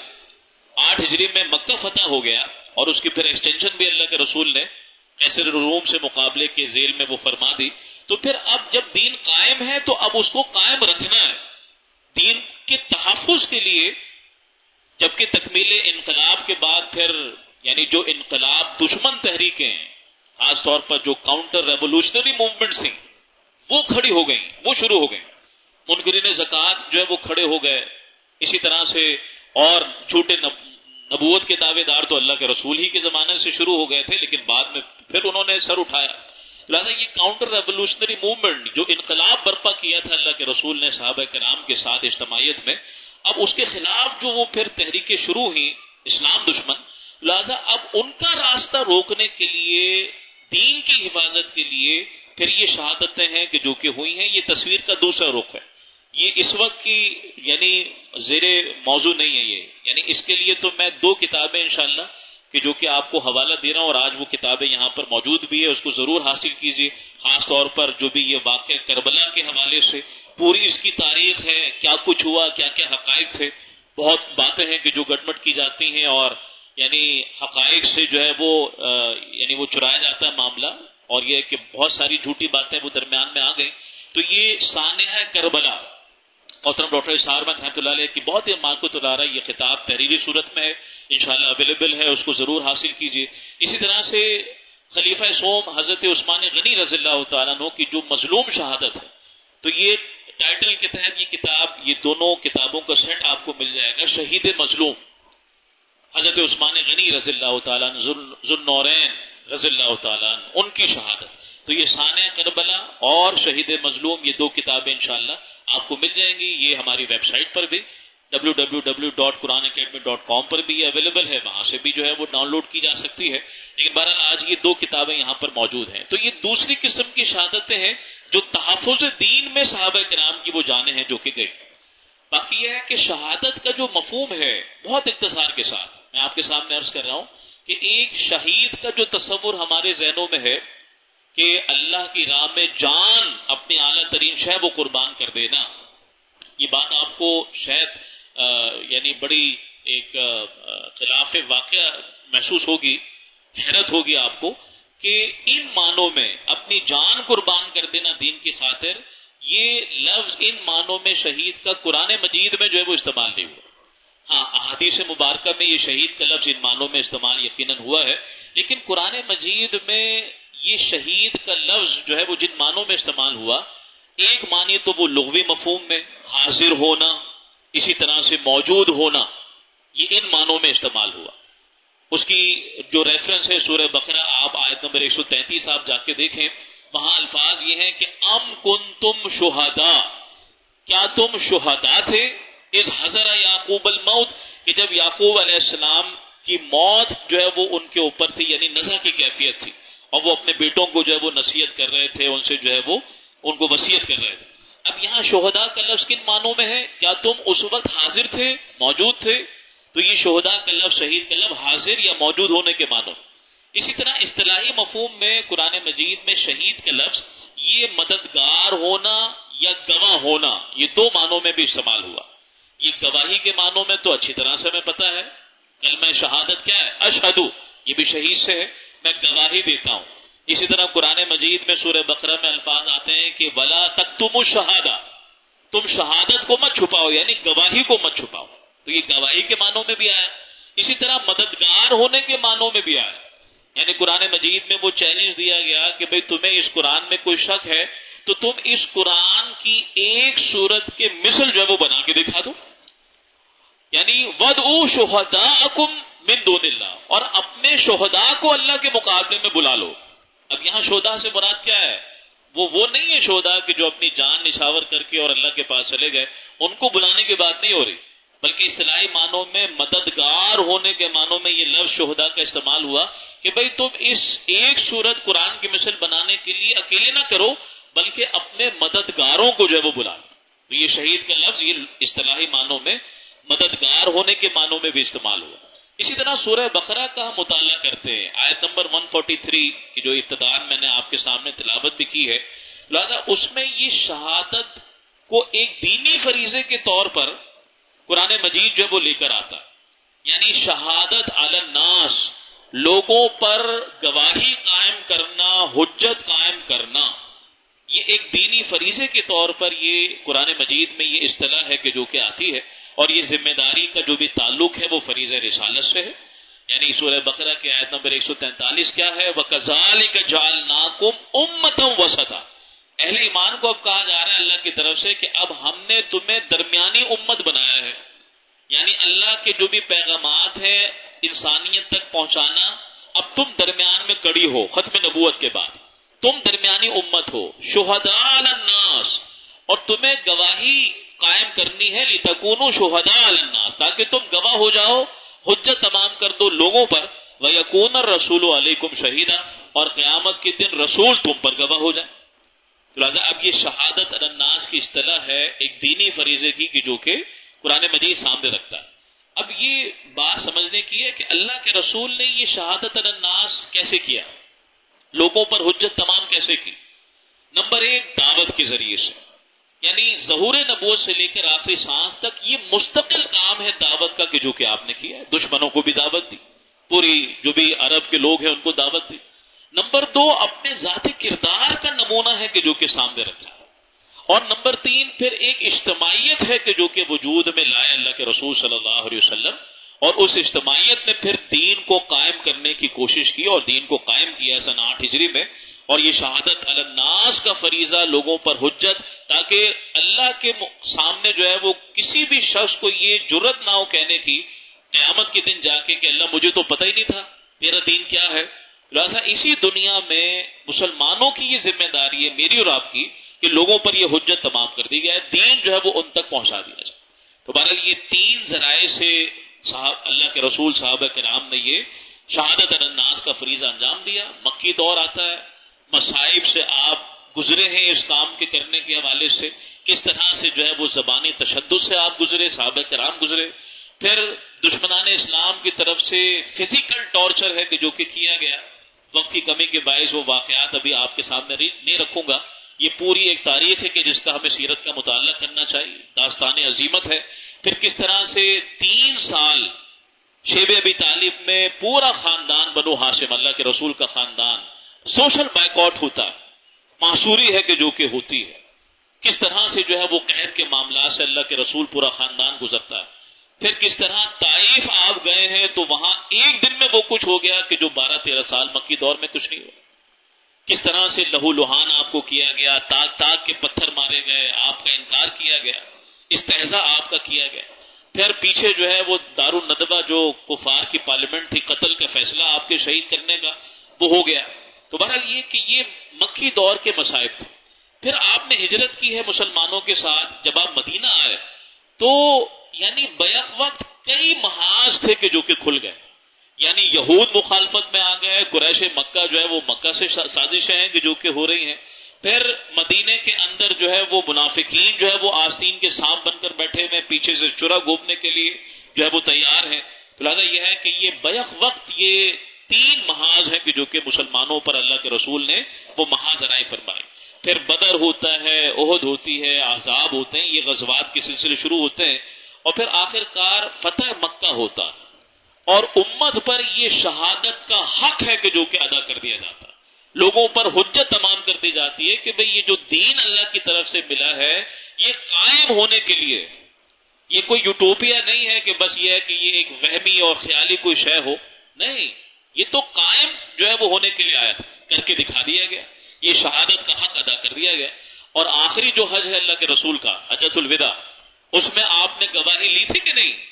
8 ہجری میں مکہ فتح ہو گیا، اور اس کی پھر ایکسٹینشن بھی اللہ کے رسول نے قیصر روم سے مقابلے کے ذیل میں وہ فرما دی، تو پھر اب جب دین قائم ہے تو اب اس کو قائم رکھنا ہے دین کے تحفظ کے لیے۔ جبکہ تکمیل انقلاب کے بعد پھر یعنی جو انقلاب دشمن تحریکیں ہیں، خاص طور پر جو کاؤنٹر ریولوشنری موومنٹس ہیں، وہ کھڑی ہو گئیں، وہ شروع ہو گئیں، منکرین زکوٰۃ جو ہے وہ کھڑے ہو گئے۔ اسی طرح سے اور جھوٹے نبوت کے دعوے دار تو اللہ کے رسول ہی کے زمانے سے شروع ہو گئے تھے، لیکن بعد میں پھر انہوں نے سر اٹھایا۔ لہٰذا یہ کاؤنٹر ریولوشنری موومنٹ جو انقلاب برپا کیا تھا اللہ کے رسول نے صحابہ کرام کے ساتھ اجتماعیت میں، اب اس کے خلاف جو وہ پھر تحریکیں شروع ہوئیں اسلام دشمن، لہٰذا اب ان کا راستہ روکنے کے لیے، دین کی حفاظت کے لیے پھر یہ شہادتیں ہیں کہ جو کہ ہوئی ہیں۔ یہ تصویر کا دوسرا رخ ہے، یہ اس وقت کی یعنی زیر موضوع نہیں ہے یہ، یعنی اس کے لیے تو میں 2 کتابیں انشاءاللہ کہ جو کہ آپ کو حوالہ دے رہا ہوں، اور آج وہ کتابیں یہاں پر موجود بھی ہے، اس کو ضرور حاصل کیجیے۔ خاص طور پر جو بھی یہ واقعہ کربلا کے حوالے سے پوری اس کی تاریخ ہے، کیا کچھ ہوا، کیا کیا حقائق تھے، بہت باتیں ہیں کہ جو گٹمٹ کی جاتی ہیں، اور یعنی حقائق سے جو ہے وہ یعنی وہ چرایا جاتا ہے معاملہ، اور یہ کہ بہت ساری جھوٹی باتیں وہ درمیان میں آ گئی۔ تو یہ سانحہ کربلا محترم ڈاکٹر اسحاق احمد رحمۃ اللہ علیہ کی بہت ہی معقول رہا یہ خطاب تحریری صورت میں ہے، انشاءاللہ اویلیبل ہے، اس کو ضرور حاصل کیجیے۔ اسی طرح سے خلیفہ سوم حضرت عثمان غنی رضی اللہ تعالیٰ عنہ کی جو مظلوم شہادت ہے، تو یہ ٹائٹل کے تحت یہ کتاب، یہ دونوں کتابوں کا سیٹ آپ کو مل جائے گا، شہید مظلوم حضرت عثمان غنی رضی اللہ تعالیٰ عنہ ذوالنورین رضی اللہ تعالیٰ عنہ، ان کی شہادت۔ تو یہ سانحہ کربلا اور شہید مظلوم، یہ دو کتابیں انشاءاللہ آپ کو مل جائیں گی۔ یہ ہماری ویب سائٹ پر بھی www.quranacademy.com پر بھی یہ اویلیبل ہے، وہاں سے بھی جو ہے وہ ڈاؤن لوڈ کی جا سکتی ہے، لیکن بہرحال آج یہ دو کتابیں یہاں پر موجود ہیں۔ تو یہ دوسری قسم کی شہادتیں ہیں جو تحفظ دین میں صحابہ کرام کی وہ جانیں ہیں جو کہ گئی۔ باقی یہ ہے کہ شہادت کا جو مفہوم ہے بہت اختصار کے ساتھ میں آپ کے سامنے عرض کر رہا ہوں کہ ایک شہید کا جو تصور ہمارے ذہنوں میں ہے کہ اللہ کی راہ میں جان اپنی اعلیٰ ترین شے وہ قربان کر دینا، یہ بات آپ کو شاید یعنی بڑی ایک خلاف واقعہ محسوس ہوگی، حیرت ہوگی آپ کو کہ ان معنوں میں اپنی جان قربان کر دینا دین کی خاطر، یہ لفظ ان معنوں میں شہید کا قرآن مجید میں جو ہے وہ استعمال نہیں ہوا۔ ہاں احادیث مبارکہ میں یہ شہید کا لفظ ان معنوں میں استعمال یقیناً ہوا ہے، لیکن قرآن مجید میں یہ شہید کا لفظ جو ہے وہ جن معنوں میں استعمال ہوا، ایک معنی تو وہ لغوی مفہوم میں حاضر ہونا، اسی طرح سے موجود ہونا، یہ ان معنوں میں استعمال ہوا۔ اس کی جو ریفرنس ہے سورہ بقرہ، آپ آیت نمبر 133 آپ جا کے دیکھیں، وہاں الفاظ یہ ہیں کہ ام کنتم شہداء، کیا تم شہداء تھے، اذ حضر یعقوب الموت، کہ جب یعقوب علیہ السلام کی موت جو ہے وہ ان کے اوپر تھی، یعنی نزع کی کیفیت تھی، اور وہ اپنے بیٹوں کو جو ہے وہ نصیحت کر رہے تھے، ان سے جو ہے وہ ان کو وصیت کر رہے تھے۔ اب یہاں شہداء کا لفظ کن معنوں میں ہے؟ کیا تم اس وقت حاضر تھے، موجود تھے؟ تو یہ شہداء کا لفظ، شہید کا لفظ حاضر یا موجود ہونے کے معنوں۔ اسی طرح اصطلاحی مفہوم میں قرآن مجید میں شہید کا لفظ یہ مددگار ہونا یا گواہ ہونا، یہ دو معنوں میں بھی استعمال ہوا۔ یہ گواہی کے معنوں میں تو اچھی طرح سے ہمیں پتہ ہے، کلمہ شہادت کیا ہے؟ اشہدو، یہ بھی شہید سے ہے، میں گواہی دیتا ہوں۔ اسی طرح قرآن مجید میں سورہ بقرہ میں الفاظ آتے ہیں کہ وَلَا تَكْتُمُوا الشَّهَادَةَ، تم شہادت کو مت چھپاؤ، یعنی گواہی کو مت چھپاؤ، تو یہ گواہی کے معنوں میں بھی آیا۔ اسی طرح مددگار ہونے کے معنوں میں بھی آیا، یعنی قرآن مجید میں وہ چیلنج دیا گیا کہ بھئی تمہیں اس قرآن میں کوئی شک ہے تو تم اس قرآن کی ایک سورت کے مثل جو ہے وہ بنا کے دکھا دو، یعنی وَادْعُوا شُهَدَاءَكُم مِّن دُونِ اللَّهِ، اور اپنے شہداء کو اللہ کے مقابلے میں بلا لو۔ اب یہاں شہداء سے مراد کیا ہے؟ وہ نہیں ہے شہداء کہ جو اپنی جان نچھاور کر کے اور اللہ کے پاس چلے گئے، ان کو بلانے کی بات نہیں ہو رہی، بلکہ اصطلاحی معنوں میں مددگار ہونے کے معنوں میں یہ لفظ شہداء کا استعمال ہوا کہ بھئی تم اس ایک سورت قرآن کی مثل بنانے کے لیے اکیلے نہ کرو، بلکہ اپنے مددگاروں کو جو ہے وہ بلا لو۔ تو یہ شہید کا لفظ یہ اصطلاحی معنوں میں مددگار ہونے کے معنوں میں بھی استعمال ہوا۔ اسی طرح سورہ بقرہ کا ہم مطالعہ کرتے ہیں، آیت نمبر 143 کی جو ابتداء میں نے آپ کے سامنے تلاوت بھی کی ہے، لہذا اس میں یہ شہادت کو ایک دینی فریضے کے طور پر قرآن مجید جو ہے وہ لے کر آتا، یعنی شہادت علی الناس، لوگوں پر گواہی قائم کرنا، حجت قائم کرنا، یہ ایک دینی فریضے کے طور پر یہ قرآن مجید میں یہ اصطلاح ہے کہ جو کہ آتی ہے، اور یہ ذمہ داری کا جو بھی تعلق ہے وہ فریضہ رسالت سے ہے۔ یعنی سورہ بقرہ کی آیت نمبر 143 کیا ہے؟ وَكَذَلِكَ جَعَلْنَاكُمْ أُمَّةً وَسَطًا، اہل ایمان کو اب کہا جا رہا ہے اللہ کی طرف سے کہ اب ہم نے تمہیں درمیانی امت بنایا ہے، یعنی اللہ کے جو بھی پیغامات ہیں انسانیت تک پہنچانا، اب تم درمیان میں کڑی ہو، ختم نبوت کے بعد تم درمیانی امت ہو، شہداء علی الناس، اور تمہیں گواہی قائم کرنی ہے، لِتَكُونُوا شُهَدَاءَ عَلَى النَّاسِ، تاکہ تم گواہ ہو جاؤ، حجت تمام کر دو لوگوں پر، وَيَكُونَ الرَّسُولُ عَلَيْكُمْ شَهِيدًا، اور قیامت کے دن رسول تم پر گواہ ہو جائے۔ لہٰذا اب یہ شہادت علی الناس کی اصطلاح ہے ایک دینی فریضے کی کہ جو کہ قرآن مجید سامنے رکھتا ہے۔ اب یہ بات سمجھنے کی ہے کہ اللہ کے رسول نے یہ شہادت علی الناس کیسے کیا، لوگوں پر حجت تمام کیسے کی؟ نمبر 1، دعوت کے ذریعے سے، یعنی ظہور نبوت سے لے کر آخری سانس تک یہ مستقل کام ہے دعوت کا کہ جو کہ آپ نے کیا ہے، دشمنوں کو بھی دعوت دی، پوری جو بھی عرب کے لوگ ہیں ان کو دعوت دی۔ نمبر 2، اپنے ذاتی کردار کا نمونہ ہے کہ جو کہ سامنے رکھا ہے، اور نمبر 3 پھر ایک اجتماعیت ہے کہ جو کہ وجود میں لائے اللہ کے رسول صلی اللہ علیہ وسلم، اور اس اجتماعیت نے پھر دین کو قائم کرنے کی کوشش کی اور دین کو قائم کیا سن 8 ہجری میں، اور یہ شہادت علی الناس کا فریضہ لوگوں پر حجت، تاکہ اللہ کے سامنے جو ہے وہ کسی بھی شخص کو یہ جرت نہ ہو کہنے کی قیامت کے دن جا کے کہ اللہ مجھے تو پتہ ہی نہیں تھا تیرا دین کیا ہے۔ لہٰذا اسی دنیا میں مسلمانوں کی یہ ذمہ داری ہے، میری اور آپ کی، کہ لوگوں پر یہ حجت تمام کر دی گیا ہے، دین جو ہے وہ ان تک پہنچا دیا جائے۔ تو بہرحال یہ 3 ذرائع سے اللہ کے رسول صحابہ کرام نے یہ شہادت علی الناس کا فریضہ انجام دیا۔ مکی دور آتا ہے، مصائب سے آپ گزرے ہیں اس کام کے کرنے کے حوالے سے، کس طرح سے جو ہے وہ زبانی تشدد سے آپ گزرے، صحابہ کرام گزرے، پھر دشمنان اسلام کی طرف سے فزیکل ٹارچر ہے کہ جو کہ کیا گیا، وقت کی کمی کے باعث وہ واقعات ابھی آپ کے سامنے نہیں رکھوں گا۔ یہ پوری ایک تاریخ ہے کہ جس کا ہمیں سیرت کا مطالعہ کرنا چاہیے، داستان عظیمت ہے۔ پھر کس طرح سے 3 سال شیب ابی طالب میں پورا خاندان بنو ہاشم، اللہ کے رسول کا خاندان، سوشل بائیکاٹ ہوتا ہے، معصوری ہے کہ جو کہ ہوتی ہے، کس طرح سے جو ہے وہ قحط کے معاملات سے اللہ کے رسول پورا خاندان گزرتا ہے۔ پھر کس طرح طائف آپ گئے ہیں تو وہاں ایک دن میں وہ کچھ ہو گیا کہ جو 12-13 سال مکی دور میں کچھ نہیں ہوا۔ کس طرح سے لہو لہان آپ کو کیا گیا، تاک تاک کے پتھر مارے گئے، آپ کا انکار کیا گیا، استہزاء آپ کا کیا گیا۔ پھر پیچھے جو ہے وہ دار الندوہ جو کفار کی پارلیمنٹ تھی، قتل کا فیصلہ آپ کے شہید کرنے کا، وہ ہو گیا۔ تو بہرحال یہ کہ یہ مکی دور کے مصائب تھے۔ پھر آپ نے ہجرت کی ہے مسلمانوں کے ساتھ، جب آپ مدینہ آئے تو یعنی بیک وقت کئی محاذ تھے کہ جو کہ کھل گئے، یعنی یہود مخالفت میں آ گئے، قریش مکہ جو ہے وہ مکہ سے سازشیں ہیں کہ جو کہ ہو رہی ہیں، پھر مدینے کے اندر جو ہے وہ منافقین جو ہے وہ آستین کے سانپ بن کر بیٹھے ہوئے، پیچھے سے چرا گھونپنے کے لیے جو ہے وہ تیار ہیں۔ تو لہٰذا یہ ہے کہ یہ بیک وقت یہ 3 محاذ ہیں کہ جو کہ مسلمانوں پر اللہ کے رسول نے وہ محاذ رائے فرمائی۔ پھر بدر ہوتا ہے، احد ہوتی ہے، احزاب ہوتے ہیں، یہ غزوات کے سلسلے شروع ہوتے ہیں، اور پھر آخر کار فتح مکہ ہوتا ہے، اور امت پر یہ شہادت کا حق ہے کہ جو کہ ادا کر دیا جاتا ہے، لوگوں پر حجت تمام کر دی جاتی ہے کہ بھئی یہ جو دین اللہ کی طرف سے ملا ہے یہ قائم ہونے کے لیے، یہ کوئی یوٹوپیا نہیں ہے کہ بس یہ ہے کہ یہ ایک وہمی اور خیالی کوئی شے ہو، نہیں، یہ تو قائم جو ہے وہ ہونے کے لیے آیا تھا، کر کے دکھا دیا گیا، یہ شہادت کا حق ادا کر دیا گیا۔ اور آخری جو حج ہے اللہ کے رسول کا، حجۃ الوداع، اس میں آپ نے گواہی لی تھی کہ نہیں؟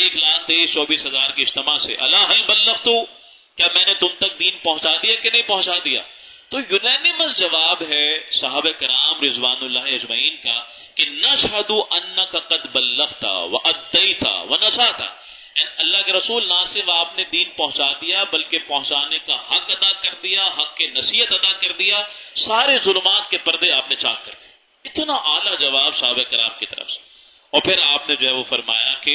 1,23,24,000 کے اجتماع سے، الا هل بلغت، کیا میں نے تم تک دین پہنچا دیا کہ نہیں پہنچا دیا؟ تو یونانیمس جواب ہے صحابہ کرام رضوان اللہ اجمعین کا کہ نشہد انک قد بلغت وادیت ونصحت، اللہ کے رسول نہ صرف آپ نے دین پہنچا دیا بلکہ پہنچانے کا حق ادا کر دیا، حق کے نصیحت ادا کر دیا، سارے ظلمات کے پردے آپ نے چاک کر دیے۔ اتنا اعلیٰ جواب صحابہ کرام کی طرف سے۔ اور پھر آپ نے جو ہے وہ فرمایا کہ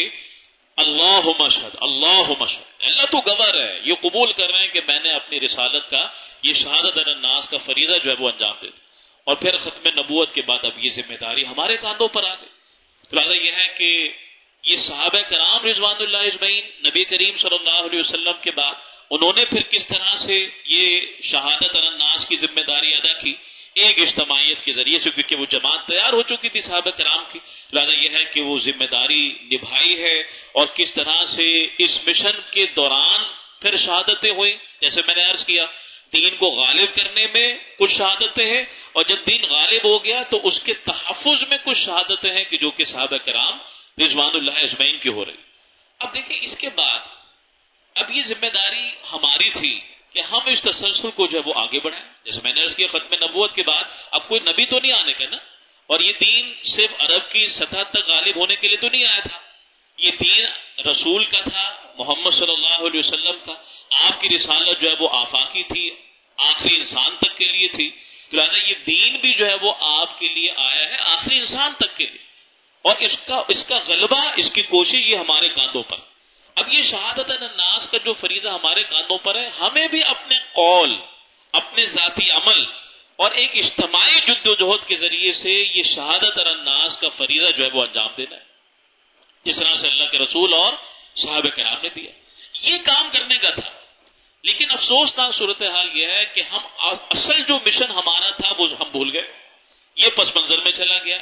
اللہم اشہد، اللہم اشہد، اللہ تو گواہ ہے، یہ قبول کر رہے ہیں کہ میں نے اپنی رسالت کا یہ شہادت علی الناس کا فریضہ جو ہے وہ انجام دے دیا۔ اور پھر ختم نبوت کے بعد اب یہ ذمہ داری ہمارے کاندھوں پر آ گئی۔ تو لہٰذا یہ ہے کہ یہ صحابہ کرام رضوان اللہ اجمعین نبی کریم صلی اللہ علیہ وسلم کے بعد انہوں نے پھر کس طرح سے یہ شہادت علی الناس کی ذمہ داری ادا کی، ایک اجتماعیت کے ذریعے سے، کیونکہ وہ جماعت تیار ہو چکی تھی صحابہ کرام کی، لہذا یہ ہے کہ وہ ذمہ داری نبھائی ہے، اور کس طرح سے اس مشن کے دوران پھر شہادتیں ہوئیں، جیسے میں نے عرض کیا دین کو غالب کرنے میں کچھ شہادتیں ہیں، اور جب دین غالب ہو گیا تو اس کے تحفظ میں کچھ شہادتیں ہیں کہ جو کہ صحابہ کرام رضوان اللہ اجمعین کی ہو رہی۔ اب دیکھیں اس کے بعد اب یہ ذمہ داری ہماری تھی کہ ہم اس تسلسل کو جو ہے وہ آگے بڑھائیں، جیسے میں نے عرض کیا ختم نبوت کے بعد اب کوئی نبی تو نہیں آنے کا نا، اور یہ دین صرف عرب کی سطح تک غالب ہونے کے لیے تو نہیں آیا تھا، یہ دین رسول کا تھا، محمد صلی اللہ علیہ وسلم کا، آپ کی رسالت جو ہے وہ آفاقی تھی، آخری انسان تک کے لیے تھی، تو لہٰذا یہ دین بھی جو ہے وہ آپ کے لیے آیا ہے آخری انسان تک کے لیے، اور اس کا غلبہ، اس کی کوشش یہ ہمارے کاندھوں پر۔ اب یہ شہادت علی الناس کا جو فریضہ ہمارے کاندھوں پر ہے، ہمیں بھی اپنے قول، اپنے ذاتی عمل اور ایک اجتماعی جد و جہد کے ذریعے سے یہ شہادت علی الناس کا فریضہ جو ہے وہ انجام دینا ہے، جس طرح سے اللہ کے رسول اور صحابہ کرام نے دیا، یہ کام کرنے کا تھا۔ لیکن افسوسناک صورتحال یہ ہے کہ ہم اصل جو مشن ہمارا تھا وہ ہم بھول گئے، یہ پس منظر میں چلا گیا.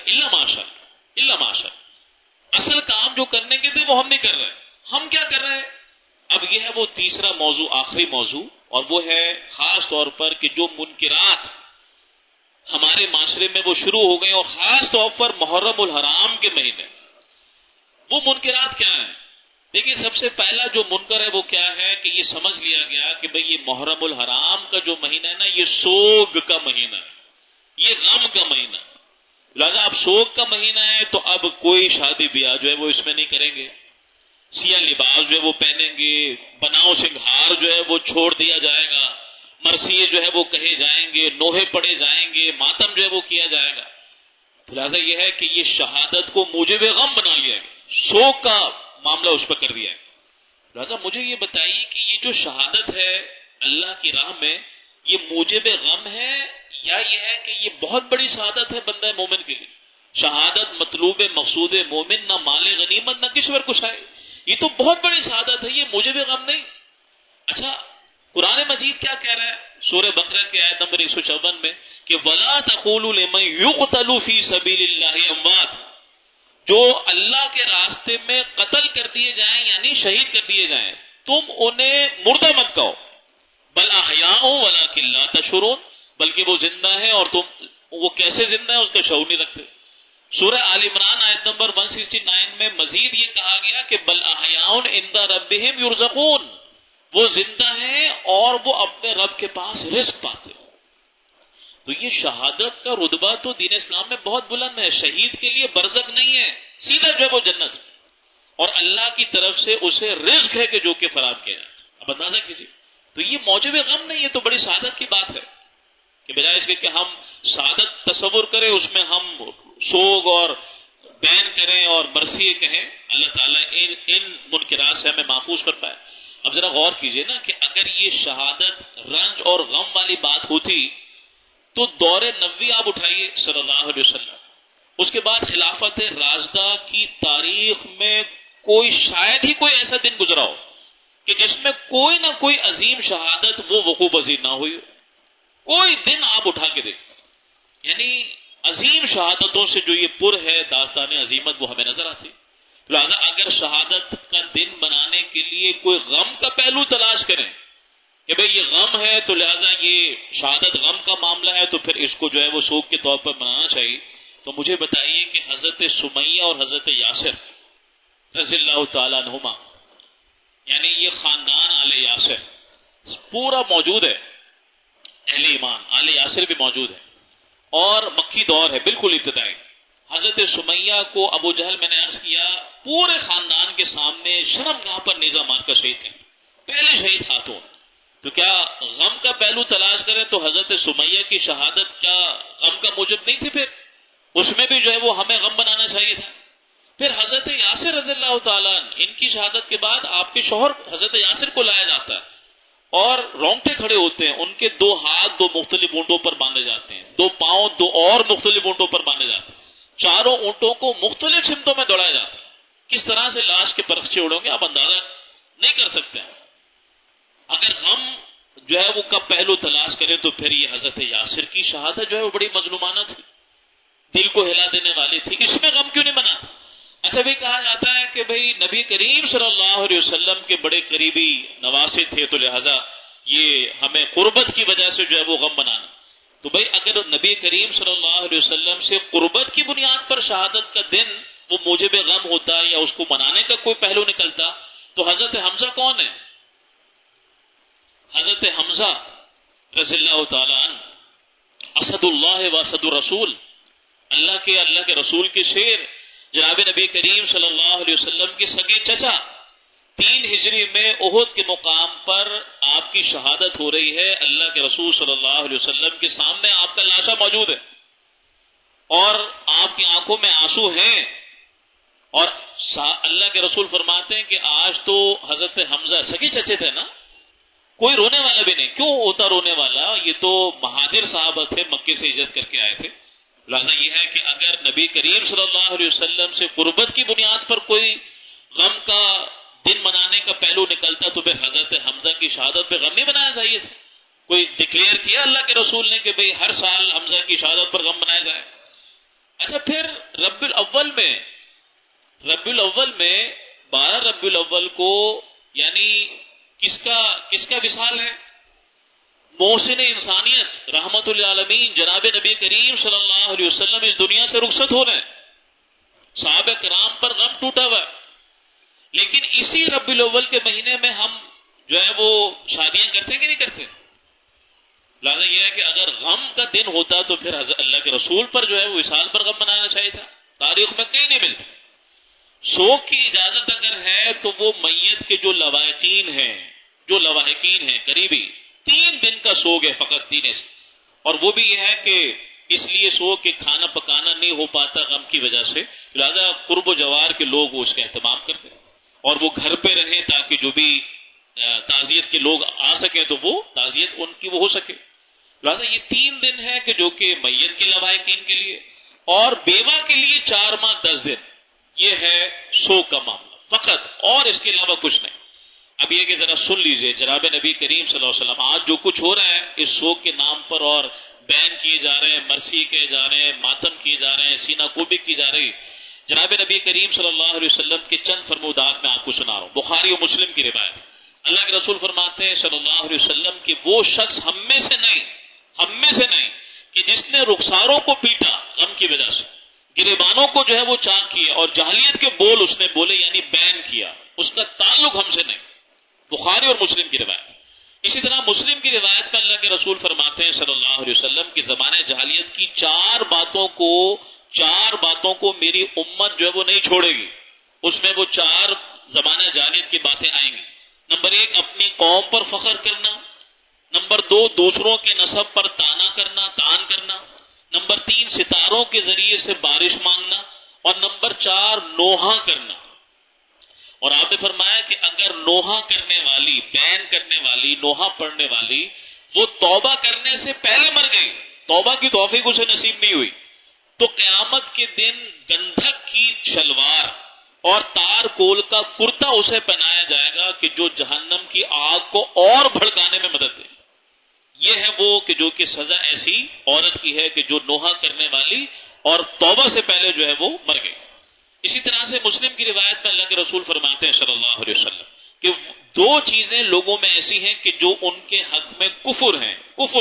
الا ماشاء اصل کام جو کرنے کے تھے وہ ہم نہیں کر رہے. ہم کیا کر رہے ہیں؟ اب یہ ہے وہ تیسرا موضوع، آخری موضوع، اور وہ ہے خاص طور پر کہ جو منکرات ہمارے معاشرے میں وہ شروع ہو گئے، اور خاص طور پر محرم الحرام کے مہینے. وہ منکرات کیا ہیں؟ دیکھیے، سب سے پہلا جو منکر ہے وہ کیا ہے کہ یہ سمجھ لیا گیا کہ بھئی یہ محرم الحرام کا جو مہینہ ہے نا، یہ سوگ کا مہینہ ہے، یہ غم کا مہینہ ہے. لہذا اب سوگ کا مہینہ ہے تو اب کوئی شادی بیاہ جو ہے وہ اس میں نہیں کریں گے، سیاہ لباس جو ہے وہ پہنیں گے، بناؤ سنگھار جو ہے وہ چھوڑ دیا جائے گا، مرثیے جو ہے وہ کہے جائیں گے، نوحے پڑے جائیں گے، ماتم جو ہے وہ کیا جائے گا. تو لہذا یہ ہے کہ یہ شہادت کو موجب غم بنا لیا گیا، سوگ کا معاملہ اس پر کر دیا ہے. لہذا مجھے یہ بتائیے کہ یہ جو شہادت ہے اللہ کی راہ میں، یہ موجب غم ہے یا یہ ہے کہ یہ بہت بڑی شہادت ہے بندہ مومن کے لیے؟ شہادت مطلوب مقصود مومن، نہ مال غنیمت نہ کشور کشائی، یہ تو بہت بڑی شہادت ہے، یہ موجب غم نہیں. اچھا، قرآن مجید کیا کہہ رہا ہے سورہ بقرہ کی آیت نمبر 154 میں کہ وَلَا تَقُولُوا لِمَن يُقْتَلُ فِي سَبِيلِ اللَّهِ أَمْوَاتٌ، جو اللہ کے راستے میں قتل کر دیے جائیں یعنی شہید کر دیے جائیں، تم انہیں مردہ مت کہو. بل احیاء ولکن لا تشعرون، بلکہ وہ زندہ ہے اور تم وہ کیسے زندہ ہے اس کا شعور نہیں رکھتے. سورہ آل عمران آیت نمبر 169 میں مزید یہ کہا گیا کہ بل احیاء عند ربہم یرزقون، وہ زندہ ہیں اور وہ اپنے رب کے پاس رزق پاتے. تو یہ شہادت کا رتبہ تو دین اسلام میں بہت بلند ہے. شہید کے لیے برزخ نہیں ہے، سیدھا جو ہے وہ جنت، اور اللہ کی طرف سے اسے رزق ہے کہ جو کہ فراہم کیا جاتا ہے. اب اندازہ کیجیے، تو یہ موجب غم نہیں، یہ تو بڑی سعادت کی بات ہے کہ بجائے اس کے کہ ہم سعادت تصور کریں اس میں ہم سوگ اور بین کریں اور برثیے کہیں. اللہ تعالیٰ ان منکرات سے ہمیں محفوظ کر پائے. اب ذرا غور کیجئے نا کہ اگر یہ شہادت رنج اور غم والی بات ہوتی تو دور نبوی آپ اٹھائیے صلی اللہ علیہ وسلم، اس کے بعد خلافت راشدہ کی تاریخ میں کوئی شاید ہی کوئی ایسا دن گزرا ہو کہ جس میں کوئی نہ کوئی عظیم شہادت وہ وقوع پذیر نہ ہوئی. کوئی دن آپ اٹھا کے دیکھیں، یعنی عظیم شہادتوں سے جو یہ پر ہے داستان عظیمت وہ ہمیں نظر آتی. لہذا اگر شہادت کا دن بنانے کے لیے کوئی غم کا پہلو تلاش کریں کہ بھئی یہ غم ہے تو لہذا یہ شہادت غم کا معاملہ ہے تو پھر اس کو جو ہے وہ سوگ کے طور پر منانا چاہیے، تو مجھے بتائیے کہ حضرت سمیہ اور حضرت یاسر رضی اللہ تعالیٰ عنہما، یعنی یہ خاندان آل یاسر پورا موجود ہے، اہل ایمان آل یاسر بھی موجود ہے، اور مکی دور ہے بالکل ابتدائی. حضرت سمیہ کو ابو جہل میں نے عرض کیا پورے خاندان کے سامنے شرمگاہ پر نیزہ مار کر شہید ہیں، پہلے شہید خاتون. تو کیا غم کا پہلو تلاش کریں تو حضرت سمیہ کی شہادت کیا غم کا موجب نہیں تھی؟ پھر اس میں بھی جو ہے وہ ہمیں غم بنانا چاہیے تھا. پھر حضرت یاسر رضی اللہ تعالیٰ ان کی شہادت کے بعد آپ کے شوہر حضرت یاسر کو لایا جاتا ہے اور رونگٹے کھڑے ہوتے ہیں، ان کے 2 ہاتھ 2 مختلف اونٹوں پر باندھے جاتے ہیں، 2 پاؤں 2 اور مختلف اونٹوں پر باندھے جاتے ہیں، چاروں اونٹوں کو مختلف سمتوں میں دوڑایا جاتا ہے. کس طرح سے لاش کے پرخچے اڑیں گے آپ اندازہ نہیں کر سکتے ہیں. اگر ہم جو ہے وہ کا پہلو تلاش کریں تو پھر یہ حضرت یاسر کی شہادت جو ہے وہ بڑی مظلومانہ تھی، دل کو ہلا دینے والی تھی. اس میں غم کیوں نہیں بنا تھا؟ اچھا بھی کہا جاتا ہے کہ بھئی نبی کریم صلی اللہ علیہ وسلم کے بڑے قریبی نواسے تھے تو لہذا یہ ہمیں قربت کی وجہ سے جو ہے وہ غم بنانا. تو بھئی اگر نبی کریم صلی اللہ علیہ وسلم سے قربت کی بنیاد پر شہادت کا دن وہ موجب غم ہوتا یا اس کو منانے کا کوئی پہلو نکلتا تو حضرت حمزہ کون ہے؟ حضرت حمزہ رضی اللہ تعالیٰ عنہ اسد اللہ و اسد الرسول، اللہ کے رسول کے شیر، جناب نبی کریم صلی اللہ علیہ وسلم کے سگے چچا. 3 ہجری میں احد کے مقام پر آپ کی شہادت ہو رہی ہے، اللہ کے رسول صلی اللہ علیہ وسلم کے سامنے آپ کا لاشا موجود ہے اور آپ کی آنکھوں میں آنسو ہیں، اور اللہ کے رسول فرماتے ہیں کہ آج تو حضرت حمزہ سگے چچے تھے نا، کوئی رونے والا بھی نہیں. کیوں ہوتا رونے والا؟ یہ تو مہاجر صحابہ تھے، مکے سے ہجرت کر کے آئے تھے. لہذا یہ ہے کہ اگر نبی کریم صلی اللہ علیہ وسلم سے قربت کی بنیاد پر کوئی غم کا دن منانے کا پہلو نکلتا تو پھر حضرت حمزہ کی شہادت پہ غم نہیں بنایا چاہیے تھا. کوئی ڈکلیئر کیا اللہ کے رسول نے کہ بھئی ہر سال حمزہ کی شہادت پر غم منایا جائے؟ اچھا پھر ربیع الاول میں 12 ربیع الاول کو یعنی کس کا وصال ہے؟ محسن انسانیت رحمت للعالمین جناب نبی کریم صلی اللہ علیہ وسلم اس دنیا سے رخصت ہو رہے ہیں، صحابہ کرام پر غم ٹوٹا ہوا ہے، لیکن اسی ربیع الاول کے مہینے میں ہم جو ہے وہ شادیاں کرتے ہیں کہ نہیں کرتے؟ لہٰذا یہ ہے کہ اگر غم کا دن ہوتا تو پھر اللہ کے رسول پر جو ہے وہ وصال پر غم منانا چاہیے تھا، تاریخ میں کہیں نہیں ملتا۔ سوگ کی اجازت اگر ہے تو وہ میت کے جو لواحقین ہیں قریبی 3 دن کا سوگ ہے فقط 3 سے، اور وہ بھی یہ ہے کہ اس لیے سوگ کہ کھانا پکانا نہیں ہو پاتا غم کی وجہ سے، لہذا قرب و جوار کے لوگ وہ اس کا اہتمام کرتے ہیں اور وہ گھر پہ رہیں تاکہ جو بھی تعزیت کے لوگ آ سکیں تو وہ تعزیت ان کی وہ ہو سکے۔ لہٰذا یہ 3 دن ہے کہ جو کہ میت کے لواحقین کے لیے، اور بیوہ کے لیے 4 ماہ 10 دن، یہ ہے سوگ کا معاملہ فقط، اور اس کے علاوہ کچھ نہیں۔ اب یہ کہ ذرا سن لیجئے جناب نبی کریم صلی اللہ علیہ وسلم آج جو کچھ ہو رہا ہے اس سوگ کے نام پر، اور بین کیے جا رہے ہیں، مرثی کیے جا رہے ہیں، ماتم کیے جا رہے ہیں، سینہ کوبی کی جا رہی، جناب نبی کریم صلی اللہ علیہ وسلم کے چند فرمودات میں آپ کو سنا رہا ہوں، بخاری و مسلم کی روایت۔ اللہ کے رسول فرماتے ہیں صلی اللہ علیہ وسلم کہ وہ شخص ہم میں سے نہیں کہ جس نے رخساروں کو پیٹا غم کی وجہ سے، گریبانوں کو جو ہے وہ چاک کیا، اور جاہلیت کے بول اس نے بولے یعنی بین کیا، اس کا تعلق ہم سے نہیں۔ بخاری اور مسلم کی روایت۔ اسی طرح مسلم کی روایت میں اللہ کے رسول فرماتے ہیں صلی اللہ علیہ وسلم کہ زمانہ جاہلیت کی 4 باتوں کو میری امت جو ہے وہ نہیں چھوڑے گی، اس میں وہ 4 زمانہ جاہلیت کی باتیں آئیں گی۔ نمبر 1 اپنی قوم پر فخر کرنا، نمبر 2 دوسروں کے نسب پر تان کرنا، نمبر 3 ستاروں کے ذریعے سے بارش مانگنا، اور نمبر 4 نوحہ کرنا۔ اور آپ نے فرمایا کہ اگر نوحہ کرنے والی، بین کرنے والی، نوحہ پڑھنے والی وہ توبہ کرنے سے پہلے مر گئی، توبہ کی توفیق اسے نصیب نہیں ہوئی، تو قیامت کے دن گندھک کی شلوار اور تار کول کا کرتا اسے پہنایا جائے گا کہ جو جہنم کی آگ کو اور بھڑکانے میں مدد دے۔ یہ ہے وہ کہ جو کہ سزا ایسی عورت کی ہے کہ جو نوحہ کرنے والی اور توبہ سے پہلے جو ہے وہ مر گئی۔ اسی طرح سے مسلم کی روایت میں اللہ کے رسول فرماتے ہیں صلی اللہ علیہ وسلم کہ 2 چیزیں لوگوں میں ایسی ہیں کہ جو ان کے حق میں کفر ہیں۔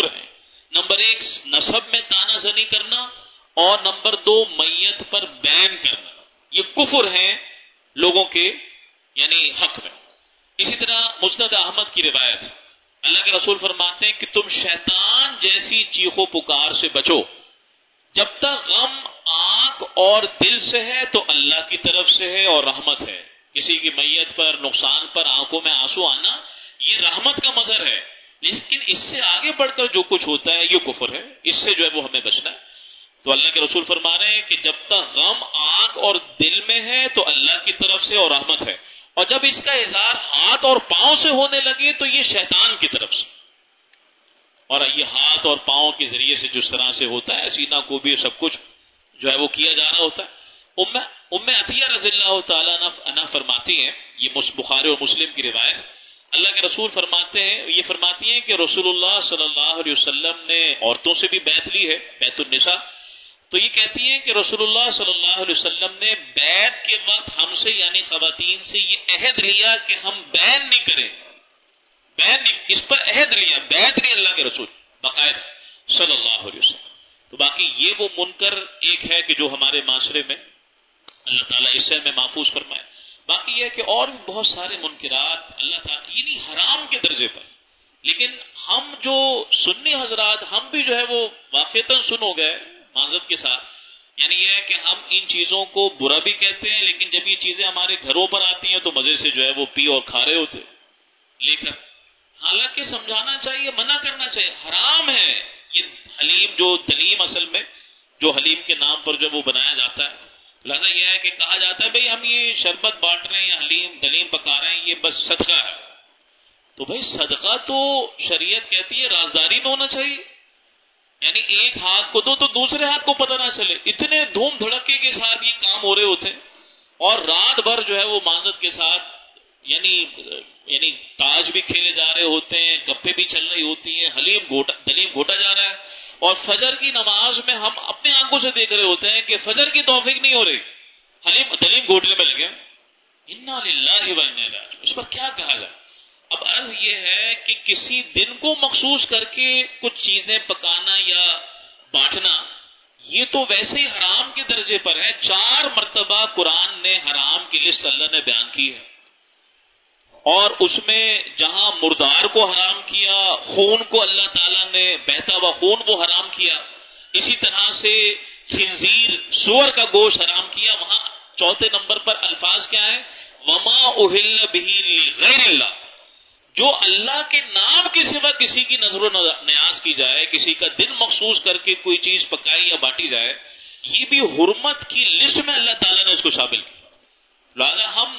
نمبر 1 نسب میں تانا زنی کرنا، اور نمبر 2 میت پر بین کرنا، یہ کفر ہیں لوگوں کے یعنی حق میں۔ اسی طرح مسند احمد کی روایت، اللہ کے رسول فرماتے ہیں کہ تم شیطان جیسی چیخو پکار سے بچو، جب تک غم آنکھ اور دل سے ہے تو اللہ کی طرف سے ہے اور رحمت ہے۔ کسی کی میت پر، نقصان پر آنکھوں میں آنسو آنا یہ رحمت کا مظہر ہے، لیکن اس سے آگے بڑھ کر جو کچھ ہوتا ہے یہ کفر ہے، اس سے جو ہے وہ ہمیں بچنا ہے۔ تو اللہ کے رسول فرما رہے ہیں کہ جب تک غم آنکھ اور دل میں ہے تو اللہ کی طرف سے اور رحمت ہے، اور جب اس کا اظہار ہاتھ اور پاؤں سے ہونے لگے تو یہ شیطان کی طرف سے۔ اور یہ ہاتھ اور پاؤں کے ذریعے سے جس طرح سے ہوتا ہے، سینہ کو بھی سب کچھ جو ہے وہ کیا جا رہا ہوتا ہے۔ ام عطیہ رضی اللہ تعالیٰ عنہ فرماتی ہیں، یہ بخاری اور مسلم کی روایت، اللہ کے رسول فرماتی ہیں کہ رسول اللہ صلی اللہ علیہ وسلم نے عورتوں سے بھی بیعت لی ہے، بیعت النساء، تو یہ کہتی ہیں کہ رسول اللہ صلی اللہ علیہ وسلم نے بیعت کے وقت ہم سے یعنی خواتین سے یہ عہد لیا کہ ہم بین نہیں کریں، اس پر عہد لیا، بیعت نہیں اللہ کے رسول باقاعدہ صلی اللہ علیہ وسلم۔ تو باقی یہ وہ منکر ایک ہے کہ جو ہمارے معاشرے میں اللہ تعالیٰ اس سے ہمیں محفوظ فرمائے۔ باقی یہ ہے کہ اور بھی بہت سارے منکرات اللہ تعالیٰ یعنی حرام کے درجے پر، لیکن ہم جو سنی حضرات ہم بھی جو ہے وہ واقعتاً سن ہو گئے معذرت کے ساتھ، یعنی یہ ہے کہ ہم ان چیزوں کو برا بھی کہتے ہیں، لیکن جب یہ چیزیں ہمارے گھروں پر آتی ہیں تو مزے سے جو ہے وہ پی اور کھا رہے ہوتے لے کر، حالانکہ سمجھانا چاہیے، منع کرنا چاہیے، حرام ہے یہ حلیم، جو دلیم اصل میں جو حلیم کے نام پر جو وہ بنایا جاتا ہے، لہذا یہ ہے کہ کہا جاتا ہے بھئی ہم یہ شربت بانٹ رہے ہیں یا حلیم دلیم پکا رہے ہیں، یہ بس صدقہ ہے۔ تو بھئی صدقہ تو شریعت کہتی ہے رازداری میں ہونا چاہیے، یعنی ایک ہاتھ کو دو تو دوسرے ہاتھ کو پتہ نہ چلے، اتنے دھوم دھڑکے کے ساتھ یہ کام ہو رہے ہوتے ہیں، اور رات بھر جو ہے وہ معذرت کے ساتھ یعنی تاج بھی کھیلے جا رہے ہوتے ہیں، گپے بھی چل رہی ہوتی ہیں، دلیم گھوٹا جا رہا ہے، اور فجر کی نماز میں ہم اپنے آنکھوں سے دیکھ رہے ہوتے ہیں کہ فجر کی توفیق نہیں ہو رہی، دلیم گھوٹنے میں لگے، انا للہ و انا الیہ راجعون، اس پر کیا کہا جائے؟ اب عرض یہ ہے کہ کسی دن کو مخصوص کر کے کچھ چیزیں پکانا یا بانٹنا یہ تو ویسے ہی حرام کے درجے پر ہے. 4 مرتبہ قرآن نے حرام کی لسٹ اللہ نے بیان کی ہے، اور اس میں جہاں مردار کو حرام کیا، خون کو اللہ تعالیٰ نے بہتا ہوا خون وہ حرام کیا، اسی طرح سے خنزیر سور کا گوشت حرام کیا. وہاں 4 نمبر پر الفاظ کیا ہیں؟ وما اہل بہ لغیر اللہ، جو اللہ کے نام کے سوا کسی کی نظر و نیاز کی جائے، کسی کا دن مخصوص کر کے کوئی چیز پکائی یا بانٹی جائے، یہ بھی حرمت کی لسٹ میں اللہ تعالیٰ نے اس کو شامل کیا. لہٰذا ہم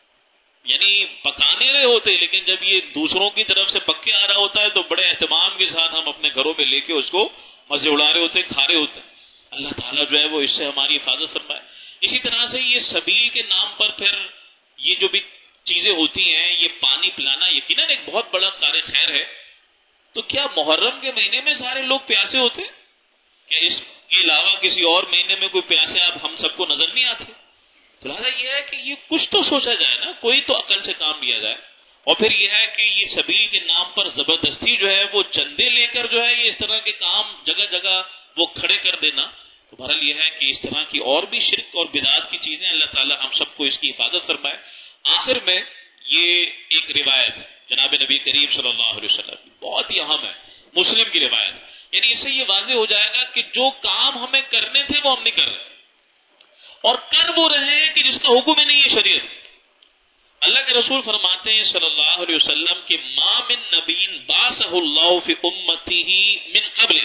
یعنی پکانے رہے ہوتے، لیکن جب یہ دوسروں کی طرف سے پک کے آ رہا ہوتا ہے تو بڑے اہتمام کے ساتھ ہم اپنے گھروں میں لے کے اس کو مزے اڑا رہے ہوتے ہیں، کھا رہے ہوتے ہیں. اللہ تعالیٰ جو ہے وہ اس سے ہماری حفاظت فرمائے. اسی طرح سے یہ سبیل کے نام پر پھر یہ جو بھی چیزیں ہوتی ہیں، یہ پانی پلانا یقیناً ایک بہت بڑا کار خیر ہے. تو کیا محرم کے مہینے میں سارے لوگ پیاسے ہوتے؟ کیا اس کے علاوہ کسی اور مہینے میں کوئی پیاسے آپ ہم سب کو نظر نہیں آتے؟ تو لہٰذا یہ ہے کہ یہ کچھ تو سوچا جائے نا، کوئی تو عقل سے کام لیا جائے. اور پھر یہ ہے کہ یہ سبیل کے نام پر زبردستی جو ہے وہ چندے لے کر جو ہے یہ اس طرح کے کام جگہ جگہ وہ کھڑے کر دینا، تو بہرحال یہ ہے کہ اس طرح کی اور بھی شرک اور بدعات کی چیزیں اللہ تعالی ہم سب کو اس کی حفاظت فرمائے. آخر میں یہ ایک روایت جناب نبی کریم صلی اللہ علیہ وسلم کی بہت ہی اہم ہے، مسلم کی روایت، یعنی اس سے یہ واضح ہو جائے گا کہ جو کام ہمیں کرنے تھے وہ ہم نہیں کر رہے، اور کر وہ رہے ہیں کہ جس کا حکم ہی نہیں ہے شریعت. اللہ کے رسول فرماتے ہیں صلی اللہ علیہ وسلم کہ ما من نبی بعثہ اللہ فی امتہ من قبل،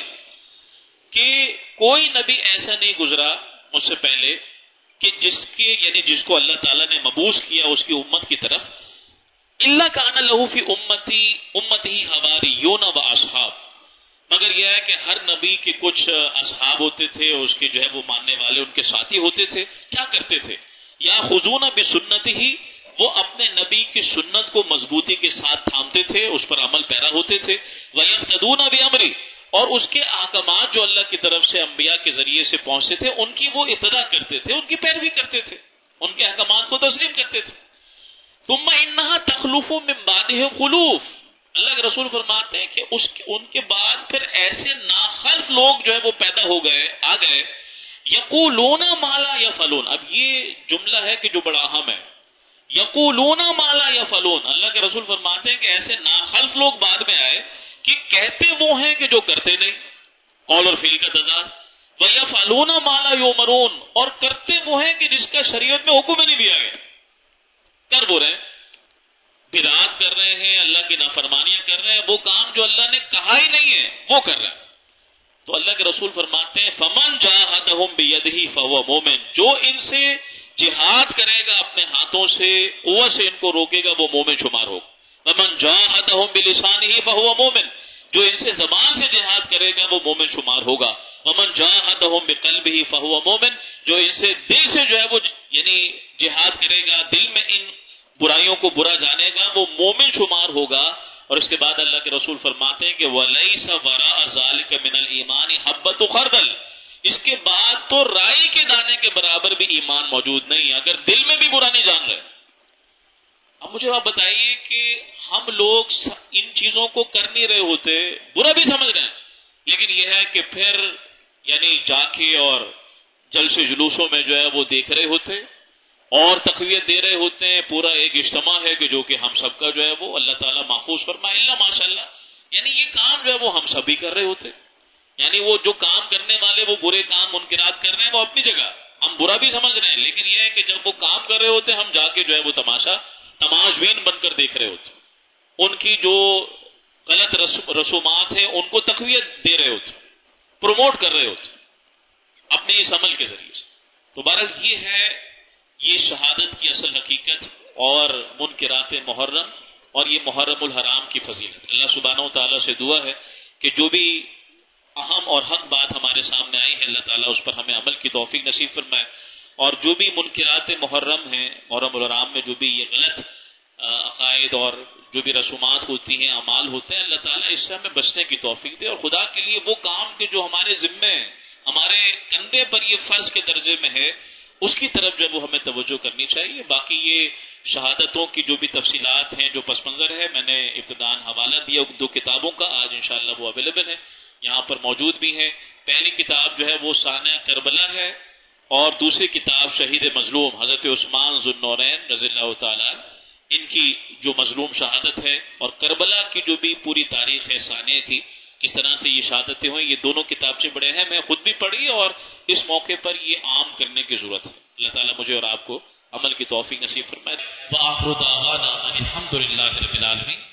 کہ کوئی نبی ایسا نہیں گزرا مجھ سے پہلے کہ جس کو اللہ تعالیٰ نے مبعوث کیا اس کی امت کی طرف، الا کان لہ فی امتہ حواریون و اصحاب، مگر یہ ہے کہ ہر نبی کے کچھ اصحاب ہوتے تھے، اس کے جو ہے وہ ماننے والے ان کے ساتھی ہوتے تھے. کیا کرتے تھے؟ یا خذون بسنتہ، وہ اپنے نبی کی سنت کو مضبوطی کے ساتھ تھامتے تھے، اس پر عمل پیرا ہوتے تھے. ویقتدون بامری، اور اس کے احکامات جو اللہ کی طرف سے انبیاء کے ذریعے سے پہنچتے تھے ان کی وہ اقتدا کرتے تھے، ان کی پیروی کرتے تھے، ان کے احکامات کو تسلیم کرتے تھے. ثم انہا تخلف من بعدہ خلوف، اللہ کے رسول فرماتے ہیں کہ ان کے بعد پھر ایسے ناخلف لوگ جو ہے وہ پیدا ہو گئے، آ گئے، یقولون ما لا یفعلون. اب یہ جملہ ہے کہ جو بڑا اہم ہے، یقولون ما لا یفعلون. اللہ کے رسول فرماتے ہیں کہ ایسے ناخلف لوگ بعد میں آئے کہ کہتے وہ ہیں کہ جو کرتے نہیں، قول اور فعل کا تضاد. وَيَفْعَلُونَ مَا لَا يُؤْمَرُونَ، اور کرتے وہ ہیں کہ جس کا شریعت میں حکم ہی نہیں دیا گیا. کر وہ رہے ہیں، بدعات کر رہے ہیں، اللہ کی نافرمانیاں کر رہے ہیں، وہ کام جو اللہ نے کہا ہی نہیں ہے وہ کر رہے ہیں. تو اللہ کے رسول فرماتے ہیں فَمَنْ جَاهَدَهُمْ بِيَدِهِ فَهُوَ مُؤْمِنٌ، جو ان سے جہاد کرے گا اپنے ہاتھوں سے، قوت سے ان کو روکے گا، وہ مومن شمار ہوگا. وَمَنْ جَاهَدَهُمْ بِلِسَانِهِ فَهُوَ مُؤْمِنٌ، جو ان سے زبان سے جہاد کرے گا وہ مومن شمار ہوگا. وَمَنْ جَاهَدَهُمْ بِقَلْبِهِ فَهُوَ مُؤْمِنٌ، جو ان سے دل سے جو ہے وہ یعنی جہاد کرے گا، دل میں ان برائیوں کو برا جانے گا، وہ مومن شمار ہوگا. اور اس کے بعد اللہ کے رسول فرماتے ہیں کہ وَلَيْسَ وَرَاءَ ذَلِكَ مِنَ الْإِيمَانِ حَبَّةُ خَرْدَلٍ، اس کے بعد تو رائی کے دانے کے برابر بھی ایمان موجود نہیں اگر دل میں بھی برا نہیں جان رہے. اب مجھے آپ بتائیے کہ ہم لوگ ان چیزوں کو کر نہیں رہے ہوتے، برا بھی سمجھ رہے ہیں، لیکن یہ ہے کہ پھر یعنی جا کے اور جلسے جلوسوں میں جو ہے وہ دیکھ رہے ہوتے اور تقویت دے رہے ہوتے ہیں. پورا ایک اجتماع ہے کہ جو کہ ہم سب کا جو ہے وہ اللہ تعالیٰ محفوظ فرمائے، اللہ ماشاءاللہ، یعنی یہ کام جو ہے وہ ہم سب بھی کر رہے ہوتے. یعنی وہ جو کام کرنے والے وہ برے کام منکرات کر رہے ہیں وہ اپنی جگہ، ہم برا بھی سمجھ رہے ہیں، لیکن یہ ہے کہ جب وہ کام کر رہے ہوتے ہم جا کے جو ہے وہ تماشبین بن کر دیکھ رہے ہوتے، ان کی جو غلط رسومات ہیں ان کو تقویت دے رہے ہوتے، پروموٹ کر رہے ہوتے اپنے اس عمل کے ذریعے سے. تو بہرحال یہ ہے یہ شہادت کی اصل حقیقت اور منکرات محرم اور یہ محرم الحرام کی فضیلت. اللہ سبحانہ و تعالیٰ سے دعا ہے کہ جو بھی اہم اور حق بات ہمارے سامنے آئی ہے اللہ تعالیٰ اس پر ہمیں عمل کی توفیق نصیب فرمائے، اور جو بھی منکرات محرم ہیں، محرم الحرام میں جو بھی یہ غلط عقائد اور جو بھی رسومات ہوتی ہیں، اعمال ہوتے ہیں، اللہ تعالیٰ اس سے ہمیں بچنے کی توفیق دے، اور خدا کے لیے وہ کام کے جو ہمارے ذمے ہیں، ہمارے کندھے پر یہ فرض کے درجے میں ہے، اس کی طرف جو ہے وہ ہمیں توجہ کرنی چاہیے۔ باقی یہ شہادتوں کی جو بھی تفصیلات ہیں، جو پس منظر ہے، میں نے ابتداً حوالہ دیا 2 کتابوں کا، آج انشاءاللہ وہ اویلیبل ہے، یہاں پر موجود بھی ہے۔ پہلی کتاب جو ہے وہ سانحہ کربلا ہے، اور دوسری کتاب شہید مظلوم حضرت عثمان ذو النورین رضی اللہ تعالیٰ، ان کی جو مظلوم شہادت ہے اور کربلا کی جو بھی پوری تاریخ ہے سانحہ کی، کس طرح سے یہ شہادتیں ہوئیں، یہ دونوں کتابچے بڑے اہم ہیں، خود بھی پڑھی اور اس موقع پر یہ عام کرنے کی ضرورت ہے۔ اللہ تعالیٰ مجھے اور آپ کو عمل کی توفیق نصیب فرمائے۔ وآخر دعوانا ان الحمد للہ رب العالمین۔